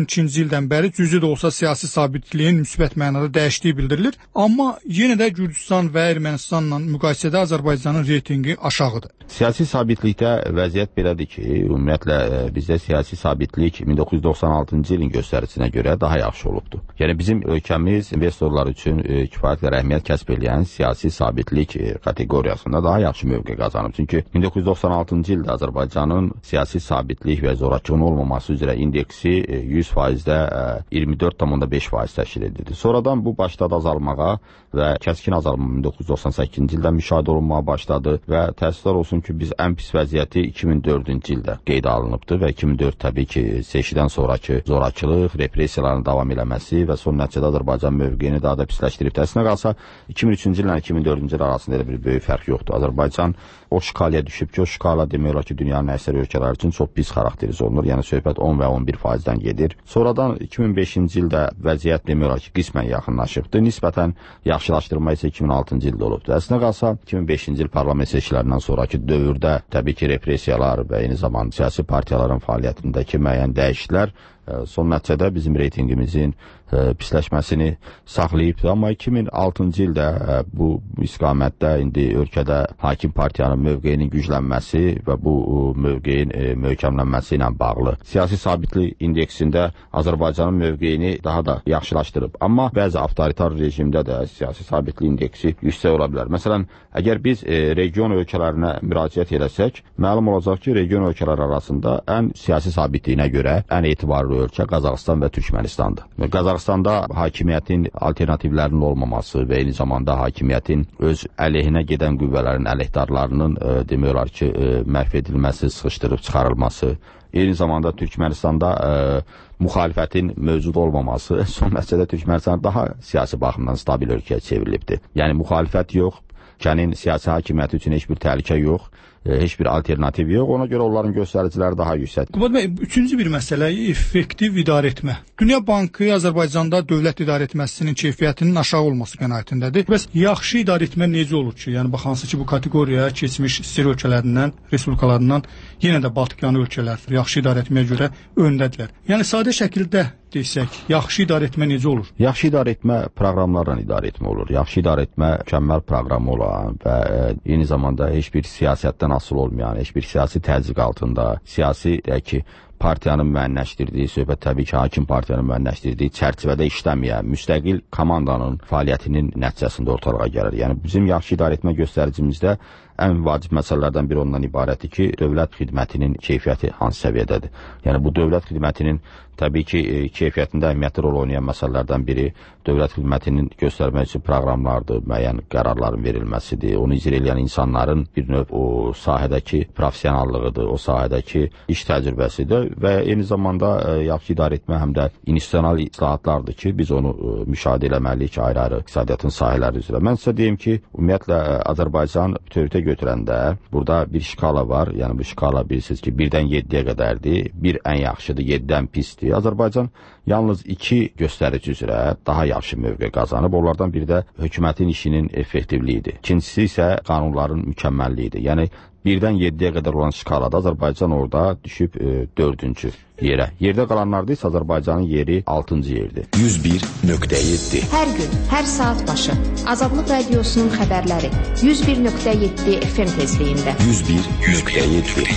ildən bəri cüzi də olsa siyasi sabitliyin müsbət mənada dəyişdiyi bildirilir. Amma yenə də Gürcüstan və Ermənistanla müqayisədə Azərbaycanın reytingi aşağıdır. Siyasi sabitlikdə vəziyyət belədir ki, ümumiyyətlə bizdə siyasi sabitlik min doqquz yüz doxsan altıncı ilin göstəricinə görə daha yaxşı olubdur. Yəni bizim ölkəmiz investorlar üçün kifayət qədər əhəmiyyət kəsb edən siyasi sabitlik kateqoriyasında daha yaxşı mövqe qazanıb. Çünki min doqquz yüz doxsan altıncı ildə Azərbaycanın siyasi sabitlik və zorakılığın olmaması üzrə indeksi yüz faizdə iyirmi dörd tam beş faiz təşkil edirdi. Sonradan bu başladı azalmağa və kəskin azalma min doqquz yüz doxsan səkkizinci ildə müşahidə olunmağa başladı və təəssüflər olsun ki, biz ən pis vəziyyəti iki min dördüncü ildə qeydə alınıbdı və iki min dörd təbii ki, seçkidən sonraki zorakılıq, repressiyaların davam eləməsi və son nəticədə Azərbaycan mövqeyini daha da pisləşdirib. Təəssüfünə qalsa iki min üçüncü illə iki min dördüncü il arasında elə bir böyük fərq yoxdur. Azərbaycan o şkalaya düşüb ki, o şkala demək olar ki, dünyanın əksər ölkələri üçün çox pis xarakteriz olunur. Yəni söhbət on və on bir faizdən gedir. Sonradan iki min beşinci ildə vəziyyət demək olar ki, qismən yaxınlaşıbdı. Nisbətən yaxşılaşdırma isə iki min altıncı ildə olubdu. Əslində qalsa iki min beşinci il parlament seçkilərindən sonraki dövrdə təbii ki, repressiyalar və eyni zamanda siyasi partiyaların fəaliyyətindəki müəyyən dəyişikliklər son nəticədə bizim reytingimizin pisləşməsini saxlayıb. Amma iki min altıncı ildə bu istiqamətdə indi ölkədə hakim partiyanın mövqeyinin güclənməsi və bu mövqeyin möhkəmlənməsi ilə bağlı siyasi sabitlik indeksində Azərbaycanın mövqeyini daha da yaxşılaşdırıb. Amma bəzi avtoritar rejimdə də siyasi sabitlik indeksi yüksək ola bilər. Məsələn, əgər biz region ölkələrinə müraciət edəsək, məlum olacaq ki, region ölkələr arasında ən siyasi sabitliyinə görə ən etibarlı ölkə Qazaxıstan və Türkmenistandır. Qazaxıstanda hakimiyyətin alternativlərinin olmaması və eyni zamanda hakimiyyətin öz əleyhinə gedən qüvvələrin əleyhdarlarının e, demək olar ki, e, məhv edilməsi, sıxışdırıb çıxarılması, eyni zamanda Türkmenistanda e, müxalifətin mövcud olmaması son nəticədə Türkmenistan daha siyasi baxımdan stabil ölkəyə çevrilibdir. Yəni müxalifət yox, ölkənin siyasi hakimiyyəti üçün heç bir təhlükə yox, heç bir alternativ yox. Ona görə onların göstəriciləri daha yüksəkdir. Qubad bəy, üçüncü bir məsələ effektiv idarə etmə. Dünya Bankı Azərbaycanda dövlət idarə etməsinin keyfiyyətinin aşağı olması qənaətindədir. Bəs yaxşı idarə etmə necə olur ki? Yəni baxansı ki, bu kateqoriyaya keçmiş SSR ölkələrindən, respublikalarından yenə də Baltikanı ölkələr yaxşı idarə etməyə görə öndədirlər. Yəni sadə şəkildə desək, yaxşı idarə etmə necə olur? Yaxşı idarə etmə proqramlarla idarə etmə olur. Yaxşı idarə etmə mükəmməl proqramı olan və eyni zamanda heç bir siyasətdən asılı olmayan, heç bir siyasi təzyiq altında, siyasi deyək ki, partiyanın müəyyənləşdirdiyi, söhbət təbii ki, hakim partiyanın müəyyənləşdirdiyi çərçivədə işləməyən, müstəqil komandanın fəaliyyətinin nəticəsində ortalığa gəlir. Yəni bizim yaxşı idarə etmə göstəricimizdə ən vacib məsələlərdən biri ondan ibarətdir ki, dövlət xidmətinin keyfiyyəti hansı səviyyədədir? Yəni bu dövlət xidmətinin təbii ki, keyfiyyətində əhəmiyyətli rol oynayan məsələlərdən biri dövlət xidmətinin göstərmək üçün proqramlardır, müəyyən qərarların verilməsidir. Onu icra edən insanların bir növ o sahədəki professionallığıdır, o sahədəki iş təcrübəsidir və eyni zamanda yaxşı idarə etmə həm də institusional islahatlardır ki, biz onu müşahidə eləməliyik ayrı-ayrı iqtisadiyyatın sahələri üzrə. Mən sizə deyim ki, ümumiyyətlə Azərbaycan bütövlükdə götürəndə burada bir şkala var. Yəni bu şkala bilirsiniz ki, birdən yeddiyə qədərdir. Bir ən yaxşıdır, yeddidən pisdir. Azərbaycan yalnız iki göstərici üzrə daha yaxşı mövqe qazanıb. Onlardan biri də hökumətin işinin effektivliyidir. İkincisi isə qanunların mükəmməlliyidir. Yəni birdən yeddiyə qədər olan şkalada Azərbaycan orada düşüb e, dördüncü yerə. Yerdə qalanlarda isə Azərbaycanın yeri altıncı yerdir. yüz bir nöqtə yeddi. Hər gün, hər saat başı Azadlıq Radiosunun xəbərləri yüz bir nöqtə yeddi F M tezliyində. yüz bir nöqtə yeddi.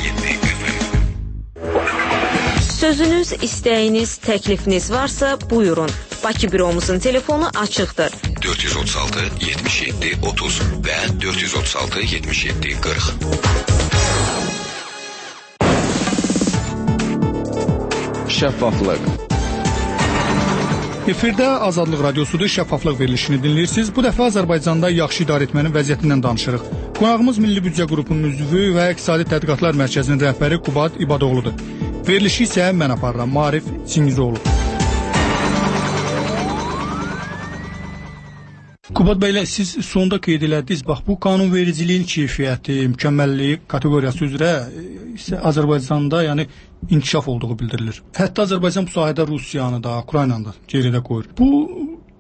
Sözünüz, istəyiniz, təklifiniz varsa buyurun. Bakı büromuzun telefonu açıqdır. dörd yüz otuz altı yetmiş yeddi otuz və dörd yüz otuz altı yetmiş yeddi qırx. Şəffaflıq. Efirdə Azadlıq Radiosudur, şəffaflıq verilişini dinləyirsiniz. Bu dəfə Azərbaycanda yaxşı idarə etmənin vəziyyətindən danışırıq. Qonağımız Milli Büdcə Qrupunun üzvü və İqtisadi Tədqiqatlar Mərkəzinin rəhbəri Qubad İbadoğludur. Verilişi isə mən aparıram, Maarif Çingizoğlu. Qubad bəylə, siz sonda qeyd elədiniz, bax bu qanunvericiliyin keyfiyyəti, mükəmməlliyi kateqoriyası üzrə isə Azərbaycanda yəni inkişaf olduğu bildirilir. Hətta Azərbaycan bu sahədə Rusiyanı da, Ukraynanı da geridə qoyur. Bu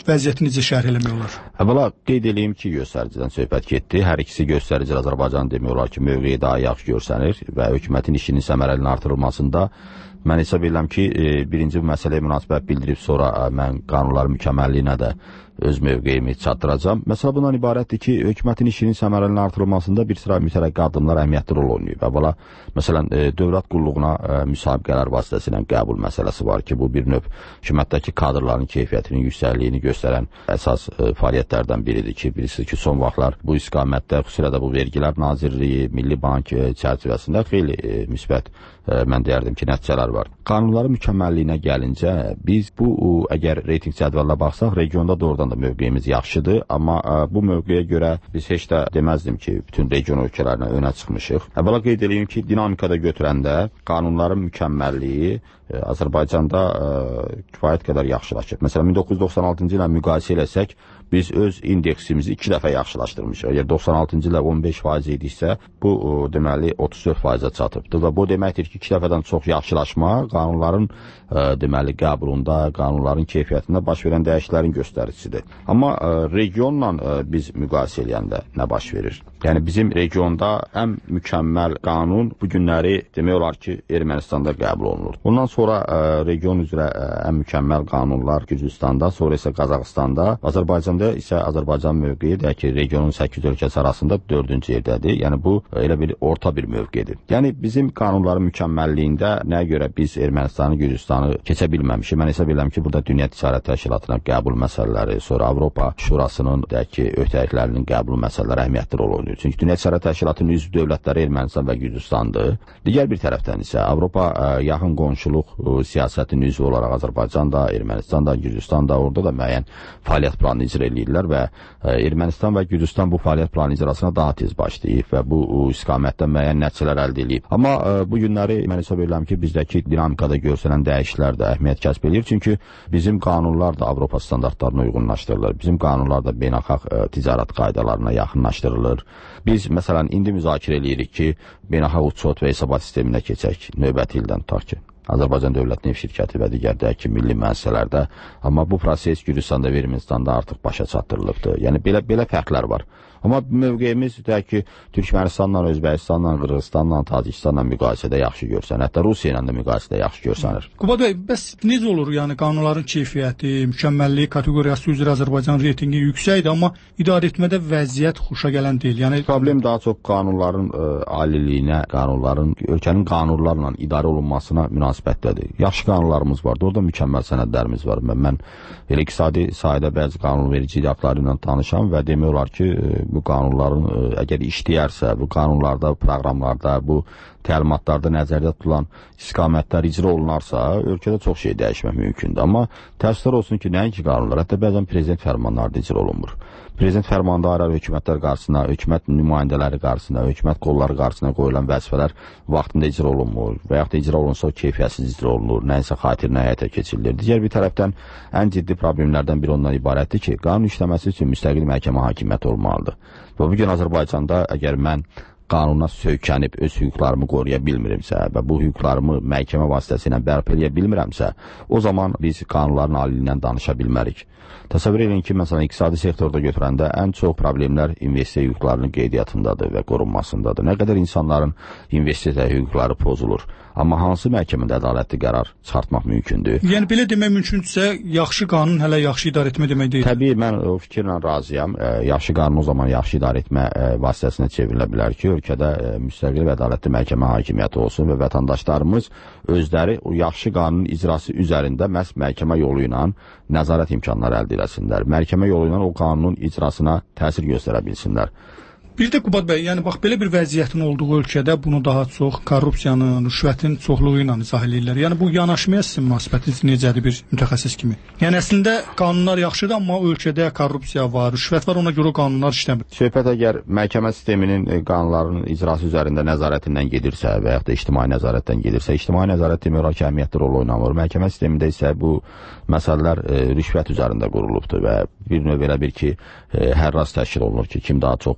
vəziyyəti necə şərh eləmək olar? Əvvəla qeyd edeyim ki, göstəricidən söhbət getdi. Hər ikisi göstərici Azərbaycan demək olar ki, mövqeyi daha yaxşı görsənir və hökumətin işinin səmərəlinin artırılmasında mən hesab edirəm ki, birinci bu məsələyə münasibət bildirib sonra mən qanunların mükəmməlliyinə də öz mövqeyimi çatdıracağam. Məsələ bundan ibarətdir ki, hökumətin işinin səmərəlinin artırılmasında bir sıra mütərəqqi addımlar əhəmiyyətli rol oynayıb. Əvvəla, məsələn, dövlət qulluğuna müsabiqələr vasitəsilə qəbul məsələsi var ki, bu bir növ hökumətdəki kadrların keyfiyyətinin yüksəkliyini göstərən əsas fəaliyyətlərdən biridir ki, birisi ki, son vaxtlar bu istiqamətdə, xüsusilə də bu Vergilər Nazirliyi, Milli Bank çərçivəsində xeyli müsbət, mən deyərdim ki, nəticələr var. Qanunların mükəmməlliyinə gəlincə, biz bu, əgər reyting cədvəlinə baxsaq, regionda doğrudan da mövqeyimiz yaxşıdır, amma bu mövqeyə görə biz heç də deməzdim ki, bütün region ölkələrinə önə çıxmışıq. Əvvəla qeyd edeyim ki, dinamikada götürəndə qanunların mükəmməlliyi Azərbaycanda kifayət qədər yaxşılaşıb. Məsələn, min doqquz yüz doxsan altıncı ilə müqayisə eləsək, biz öz indeksimizi iki dəfə yaxşılaşdırmışıq. Əgər doxsan altıncı ilə on beş faiz idisə, bu deməli otuz dörd faizə çatıbdır və bu deməkdir ki, iki dəfədən çox yaxşılaşma qanunların deməli qəbulunda, qanunların keyfiyyətində baş verən dəyişikliklərin göstəricisidir. Amma regionla biz müqayisə eləyəndə nə baş verir? Yəni bizim regionda ən mükəmməl qanun bu günləri demək olar ki, Ermənistanda qəbul olunur. Bundan sonra ə, region üzrə ə, ən mükəmməl qanunlar Gürcüstanda, sonra isə Qazaxıstanda, Azərbaycanda isə Azərbaycan mövqeyi deyək ki, regionun səkkiz ölkəsi arasında dördüncü yerdədir. Yəni bu elə bir orta bir mövqedir. Yəni bizim qanunların mükəmməlliyində nəyə görə biz Ermənistanı, Gürcüstanı keçə bilməmişik? Mən hesab edirəm ki, burada Dünya Ticarət Təşkilatına qəbul məsələləri, sonra Avropa Şurasının deyək ki, öhdəliklərinin qəbul məsələləri əhəmiyyətli rol oynayır. Çünki Dünya Ticarət Təşkilatının üzv dövlətləri Ermənistan və Gürcüstandır. Digər bir tərəfdən isə Avropa ə, yaxın qonşuluq ə, siyasətinin üzvü olaraq Azərbaycan da, Ermənistan da, Gürcüstan da orada da müəyyən fəaliyyət planı icra edirlər və ə, Ermənistan və Gürcüstan bu fəaliyyət planı icrasına daha tez başlayıb və bu ə, istiqamətdə müəyyən nəticələr əldə edib. Amma ə, bu günləri mən hesab edirəm ki, bizdəki dinamikada görsənən dəyişikliklər də əhəmiyyət kəsb edir. Çünki bizim qanunlar da Avropa standartlarına uyğunlaşdırılır. Bizim qanunlar da beynəlxalq ə, ticarət qaydalarına yaxınlaşdırılır. Biz, məsələn, indi müzakirə edirik ki, beynəlxalq uçot və hesabat sisteminə keçək növbəti ildən tutaq ki. Azərbaycan Dövlət Neft Şirkəti və digər deyək ki, milli müəssisələrdə. Amma bu proses Gürcüstanda və Ermənistanda artıq başa çatdırılıbdır. Yəni, belə, belə fərqlər var. Amma mövqeyimiz deyək ki, Türkmənistanla, Özbəkistanla, Qırğızstanla, Tacikistanla müqayisədə yaxşı görsənir. Hətta Rusiya ilə də müqayisədə yaxşı görsənir. Qubad bəy, bəs necə olur? Yəni qanunların keyfiyyəti, mükəmməlliyi kateqoriyası üzrə Azərbaycan reytingi yüksəkdir, amma idarə etmədə vəziyyət xoşa gələn deyil. Yəni problem daha çox qanunların ə, aliliyinə, qanunların ölkənin qanunlarla idarə olunmasına münasibətdədir. Yaxşı qanunlarımız var, orada mükəmməl sənədlərimiz var. Mən, mən elə iqtisadi sahədə bəzi qanunverici aktları ilə tanışam və demək olar ki, bu qanunların ə, əgər işləyərsə, bu qanunlarda, proqramlarda, bu təlimatlarda nəzərdə tutulan istiqamətlər icra olunarsa, ölkədə çox şey dəyişmək mümkündür. Amma təəssüflər olsun ki, nəinki qanunlar, hətta bəzən prezident fərmanları da icra olunmur. Prezident fərmanında ayrı hökumətlər qarşısına, hökumət nümayəndələri qarşısına, hökumət qolları qarşısına qoyulan vəzifələr vaxtında icra olunmur və yaxud da icra olunsa o keyfiyyətsiz icra olunur, nəyinsə xatirinə həyata keçirilir. Digər bir tərəfdən ən ciddi problemlərdən biri ondan ibarətdir ki, qanun işləməsi üçün müstəqil məhkəmə hakimiyyəti olmalıdır. Və bu gün Azərbaycanda əgər mən qanuna söykənib öz hüquqlarımı qoruya bilmirimsə və bu hüquqlarımı məhkəmə vasitəsilə bərpa edə bilmirəmsə, o zaman biz qanunların aliliyindən danışa bilmərik. Təsəvvür edin ki, məsələn, iqtisadi sektorda götürəndə ən çox problemlər investisiya hüquqlarının qeydiyyatındadır və qorunmasındadır. Nə qədər insanların investisiya hüquqları pozulur. Amma hansı məhkəmədə ədalətli qərar çıxartmaq mümkündür? Yəni belə demək mümkündürsə, yaxşı qanun hələ yaxşı idarə etmə demək deyil. Təbii, mən o fikirlə razıyam. E, yaxşı qanun o zaman yaxşı idarə etmə e, vasitəsinə çevrilə bilər ki, ölkədə e, müstəqil və ədalətli məhkəmə hakimiyyəti olsun və vətəndaşlarımız özləri o yaxşı qanunun icrası üzərində məhz məhkəmə yolu ilə nəzarət imkanları əldə etsinlər. Məhkəmə yolu ilə o qanunun icrasına təsir göstərə bilsinlər. Bir də Qubad bəy, yəni bax belə bir vəziyyətin olduğu ölkədə bunu daha çox korrupsiyanın, rüşvətin çoxluğu ilə izah edirlər. Yəni bu yanaşmaya sizin münasibətiniz necədir bir mütəxəssis kimi? Yəni əslində qanunlar yaxşıdır, amma ölkədə korrupsiya var, rüşvət var, ona görə qanunlar işləmir. Söhbət əgər məhkəmə sisteminin qanunların icrası üzərində nəzarətindən gedirsə və yaxud da ictimai nəzarətdən gedirsə, ictimai nəzarət demək olar ki, əhəmiyyətli rol oynamır. Məhkəmə sistemində isə bu məsələlər e, rüşvət üzərində qurulubdur və bir növ elə bir ki, e, hər rast təşkil olunur ki, kim daha çox pul verəcək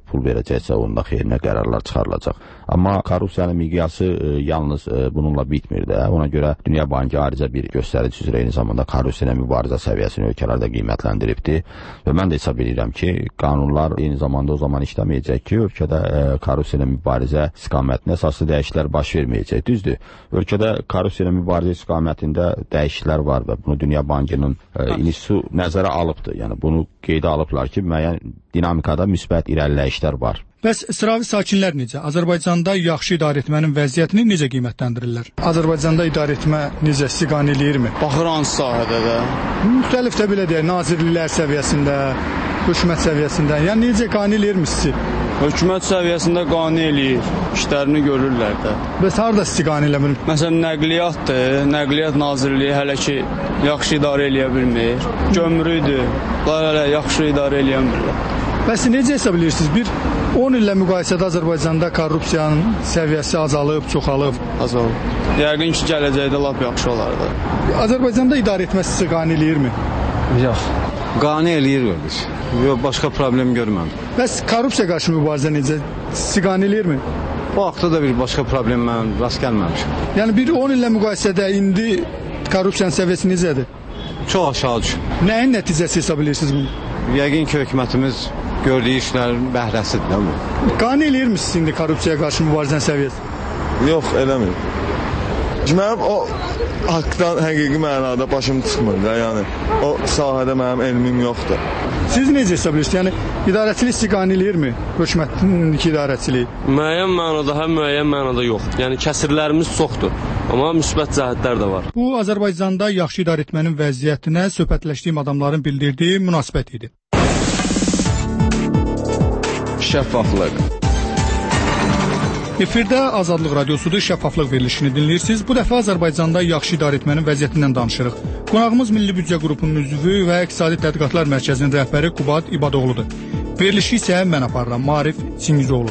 ediləcəksə, onun da xeyrinə qərarlar çıxarılacaq. Amma korrupsiyanın miqyası e, yalnız e, bununla bitmir də. Ona görə Dünya Bankı ayrıca bir göstərici üzrə eyni zamanda korrupsiya mübarizə səviyyəsini ölkələrdə qiymətləndiribdir. Və mən də hesab edirəm ki, qanunlar eyni zamanda o zaman işləməyəcək ki, ölkədə e, korrupsiya mübarizə istiqamətində əsaslı dəyişikliklər baş verməyəcək. Düzdür, ölkədə korrupsiya mübarizə istiqamətində dəyişikliklər var və bunu Dünya Bankının e, institutu nəzərə alıbdır. Yəni bunu qeydə alıblar ki, müəyyən dinamikada müsbət irəliləyişlər var. Bəs sıravi sakinlər necə? Azərbaycanda yaxşı idarə etmənin vəziyyətini necə qiymətləndirirlər? Azərbaycanda idarə etmə necə istiqan eləyirmi? Baxır hansı sahədə də? Müxtəlif də belə deyək, nazirliklər səviyyəsində, hökumət səviyyəsində. Yəni necə qane eləyirmi sizi? Hökumət səviyyəsində qane eləyir, işlərini görürlər də. Bəs harada istiqan eləmir? Məsələn, nəqliyyatdır, nəqliyyat nazirliyi hələ ki yaxşı idarə eləyə bilmir. Gömrüydür, bunlar hələ yaxşı idarə eləyəmirlər. Bəs necə hesab edirsiniz? Bir on illə müqayisədə Azərbaycanda korrupsiyanın səviyyəsi azalıb, çoxalıb? Azalıb. Yəqin ki, gələcəkdə lap yaxşı olardı. Azərbaycanda idarə etməsi sizi qane eləyirmi? Yox. Qane eləyir öldür. Yox, başqa problem görmədim. Bəs korrupsiya qarşı mübarizə necə? Sizi qane eləyirmi? Bu haqda da bir başqa problem mən rast gəlməmişim. Yəni bir on illə müqayisədə indi korrupsiyanın səviyyəsi necədir? Çox aşağı düşüb. Nəyin nəticəsi hesab edirsiniz bunu? Yəqin ki, hökumətimiz gördüyü işlərin bəhrəsidir. Qane eləyirmi siz indi korrupsiyaya qarşı mübarizənin səviyyəsi? Yox, eləmir. Mənim o haqdan həqiqi mənada başım çıxmır da, yəni o sahədə mənim elmim yoxdur. Siz necə hesab edirsiniz? Yəni idarəçilik istiqan eləyirmi? Hökumətin idarəçiliyi? Müəyyən mənada, həm müəyyən mənada yox. Yəni kəsirlərimiz çoxdur, amma müsbət cəhətlər də var. Bu Azərbaycanda yaxşı idarə etmənin vəziyyətinə söhbətləşdiyim adamların bildirdiyi münasibət idi. Şəffaflıq. Efirdə Azadlıq Radiosudur, şəffaflıq verilişini dinləyirsiniz. Bu dəfə Azərbaycanda yaxşı idarə etmənin vəziyyətindən danışırıq. Qonağımız Milli Büdcə Qrupunun üzvü və İqtisadi Tədqiqatlar Mərkəzinin rəhbəri Qubad İbadoğludur. Verilişi isə mən aparıram, Maarif Çingizoğlu.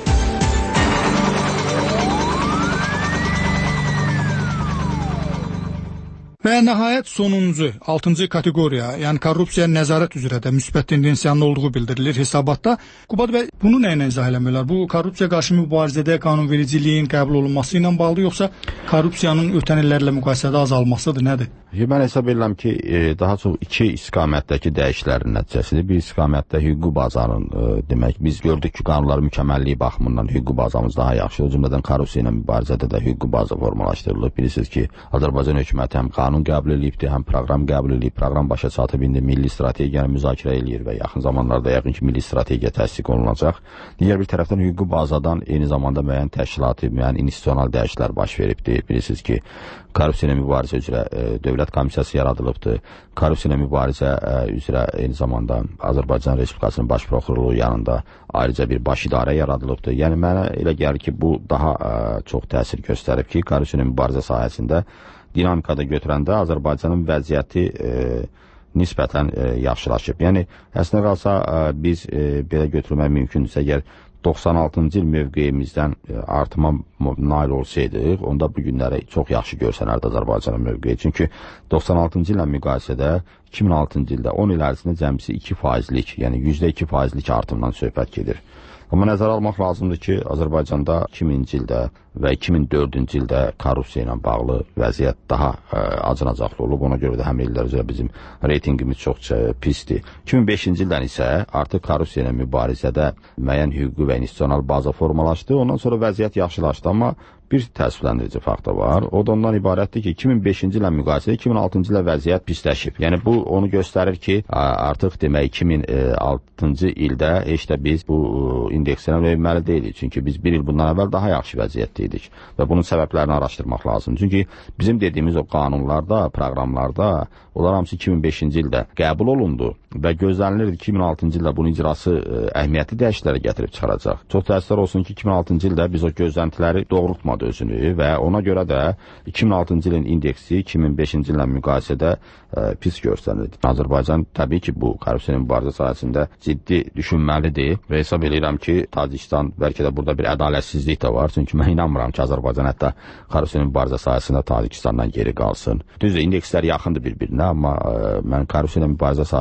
Və nəhayət sonuncu, altıncı kateqoriya, yəni korrupsiya nəzarət üzrə də müsbət tendensiyanın olduğu bildirilir hesabatda. Qubad bəy, bunu nə ilə izah eləmirlər? Bu korrupsiya qarşı mübarizədə qanunvericiliyin qəbul olunması ilə bağlı, yoxsa korrupsiyanın ötən illərlə müqayisədə azalmasıdır, nədir? Mən hesab edirəm ki, daha çox iki istiqamətdəki dəyişiklərin nəticəsidir. Bir istiqamətdə hüquqi bazanın, demək, biz gördük ki, qanunların mükəmməlliyi baxımından hüquqi bazamız daha yaxşı. O cümlədən korrupsiya ilə mübarizədə də hüquqi baza formalaşdırılıb. Bilirsiniz ki, Azərbaycan hökuməti həm qanun qəbul edibdir, həm proqram qəbul edib. Proqram başa çatıb indi milli strategiyanı müzakirə eləyir və yaxın zamanlarda yəqin ki, milli strategiya təsdiq olunacaq. Digər bir tərəfdən hüquqi bazadan eyni zamanda müəyyən təşkilati, müəyyən institusional dəyişikliklər baş veribdir. Bilirsiniz ki, korrupsiya ilə mübarizə üzrə e, dövlət komissiyası yaradılıbdır. Korrupsiya ilə mübarizə e, üzrə eyni zamanda Azərbaycan Respublikasının baş prokurorluğu yanında ayrıca bir baş idarə yaradılıbdır. Yəni mənə elə gəlir ki, bu daha e, çox təsir göstərib ki, korrupsiya ilə mübarizə sahəsində dinamikada götürəndə Azərbaycanın vəziyyəti e, nisbətən e, yaxşılaşıb. Yəni əslində qalsa e, biz e, belə götürmək mümkündürsə, əgər doxsan altıncı il mövqeyimizdən artıma nail olsaydıq, onda bu günləri çox yaxşı görsənərdi Azərbaycanın mövqeyi. Çünki doxsan altıncı illə müqayisədə iki min altıncı ildə on il ərzində cəmsi iki faizlik, yəni yüzdə iki faizlik artımdan söhbət gedir. Amma nəzərə almaq lazımdır ki, Azərbaycanda iki minci ildə və iki min dördüncü ildə korrupsiya ilə bağlı vəziyyət daha ə, acınacaqlı olub. Ona görə də həmin illər üzrə bizim reytingimiz çox pisdir. iki min beşinci ildən isə artıq korrupsiya ilə mübarizədə müəyyən hüquqi və institusional baza formalaşdı. Ondan sonra vəziyyət yaxşılaşdı, amma bir təəssüfləndirici faktor var. O da ondan ibarətdir ki, iki min beşinci ilə müqayisədə iki min altıncı ilə vəziyyət pisləşib. Yəni bu onu göstərir ki, artıq demək iki min altıncı ildə heç də biz bu indekslə öyünməli deyilik. Çünki biz bir il bundan əvvəl daha yaxşı vəziyyətdə idik və bunun səbəblərini araşdırmaq lazım. Çünki bizim dediyimiz o qanunlarda, proqramlarda onlar hamısı iki min beşinci ildə qəbul olundu və gözlənilirdi ki, iki min altıncı ildə bunun icrası əhəmiyyətli dəyişikliklərə gətirib çıxaracaq. Çox təəssüflər olsun ki, iki min altıncı ildə biz o gözləntiləri doğrultmadı özünü və ona görə də iki min altıncı ilin indeksi iki min beşinci illə müqayisədə ə, pis görsənirdi. Azərbaycan təbii ki, bu korrupsiya mübarizə sahəsində ciddi düşünməlidir və hesab edirəm ki, Tacikistan bəlkə də burada bir ədalətsizlik də var. Çünki mən inanmıram ki, Azərbaycan hətta korrupsiya mübarizə sahəsində Tacikistandan geri qalsın. Düzdür, indekslər yaxındır bir-birinə, amma ə, mən korrupsiya mübarizə sahəsində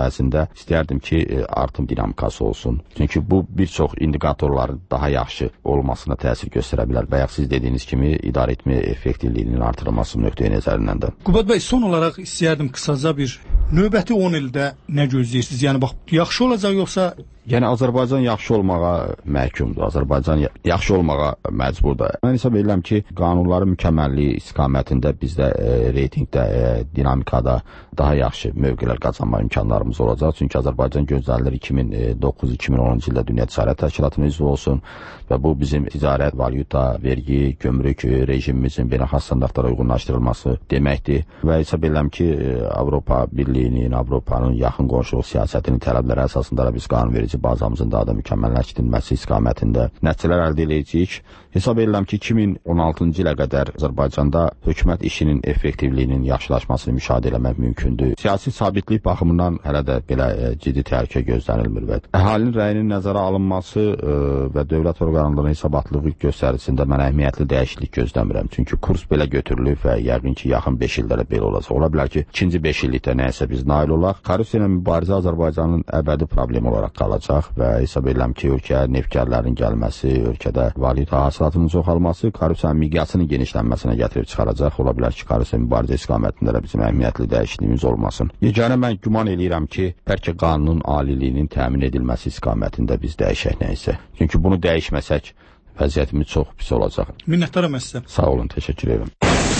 də istərdim ki, artım dinamikası olsun. Çünki bu bir çox indikatorların daha yaxşı olmasına təsir göstərə bilər. Bayaq siz dediyiniz kimi idarə etmə effektivliyinin artırılması nöqteyi nəzərindən də. Qubad bəy, son olaraq istəyərdim qısaca bir növbəti on ildə nə gözləyirsiniz? Yəni bax, yaxşı olacaq yoxsa? Yəni Azərbaycan yaxşı olmağa məhkumdur. Azərbaycan yaxşı olmağa məcburdur. Mən hesab edirəm ki, qanunların mükəmməlliyi istiqamətində bizdə e, reytinqdə, e, dinamikada daha yaxşı mövqelər qazanma imkanlarımız olacaq. Çünki Azərbaycan gözlənilir iki min doqquz iki min onuncu ildə Dünya Ticarət Təşkilatının üzvü olsun və bu bizim ticarət, valyuta, vergi, gömrük rejimimizin beynəlxalq standartlara uyğunlaşdırılması deməkdir. Və hesab edirəm ki, Avropa Birliyinin, Avropanın yaxın qonşuluq siyasətinin tələbləri əsasında da biz qanunverici bazamızın daha da mükəmməlləşdirilməsi istiqamətində nəticələr əldə edəcəyik. Hesab edirəm ki, iki min on altıncı ilə qədər Azərbaycanda hökumət işinin effektivliyinin yaxşılaşmasını müşahidə etmək mümkündür. Siyasi sabitlik baxımından hələ də belə e, ciddi təhlükə gözlənilmir və əhalinin rəyinin nəzərə alınması e, və dövlət orqanlarının hesabatlığı göstərisində mən əhəmiyyətli dəyişiklik gözləmirəm. Çünki kurs belə götürülüb və yəqin ki, yaxın beş ildə də belə olacaq. Ola bilər ki, ikinci beş illikdə nəyəsə biz nail olaq. Korrupsiya ilə mübarizə Azərbaycanın əbədi problemi olaraq qalacaq və hesab edirəm ki, ölkəyə neftkarların gəlməsi, ölkədə valyuta hasilatının çoxalması korrupsiyanın miqyasının genişlənməsinə gətirib çıxaracaq. Ola bilər ki, korrupsiya mübarizə istiqamətində də bizim əhəmiyyətli dəyişikliyimiz olmasın. Yeganə mən güman eləyirəm ki, bəlkə qanunun aliliyinin təmin edilməsi istiqamətində biz dəyişək nəysə. Çünki bunu dəyişməsək vəziyyətimiz çox pis olacaq. Minnətdaram sizə. Sağ olun, təşəkkür edirəm.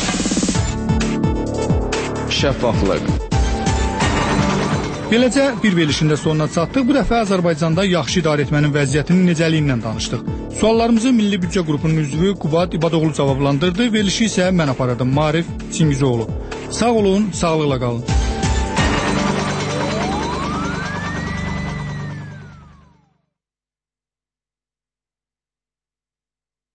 Şəffaflıq. Beləcə bir verilişin də sonuna çatdıq. Bu dəfə Azərbaycanda yaxşı idarə etmənin vəziyyətinin necəliyindən danışdıq. Suallarımızı Milli Büdcə qrupunun üzvü Qubad İbadoğlu cavablandırdı. Verilişi isə mən aparırdım, Maarif Çingizoğlu. Sağ olun, sağlıqla qalın.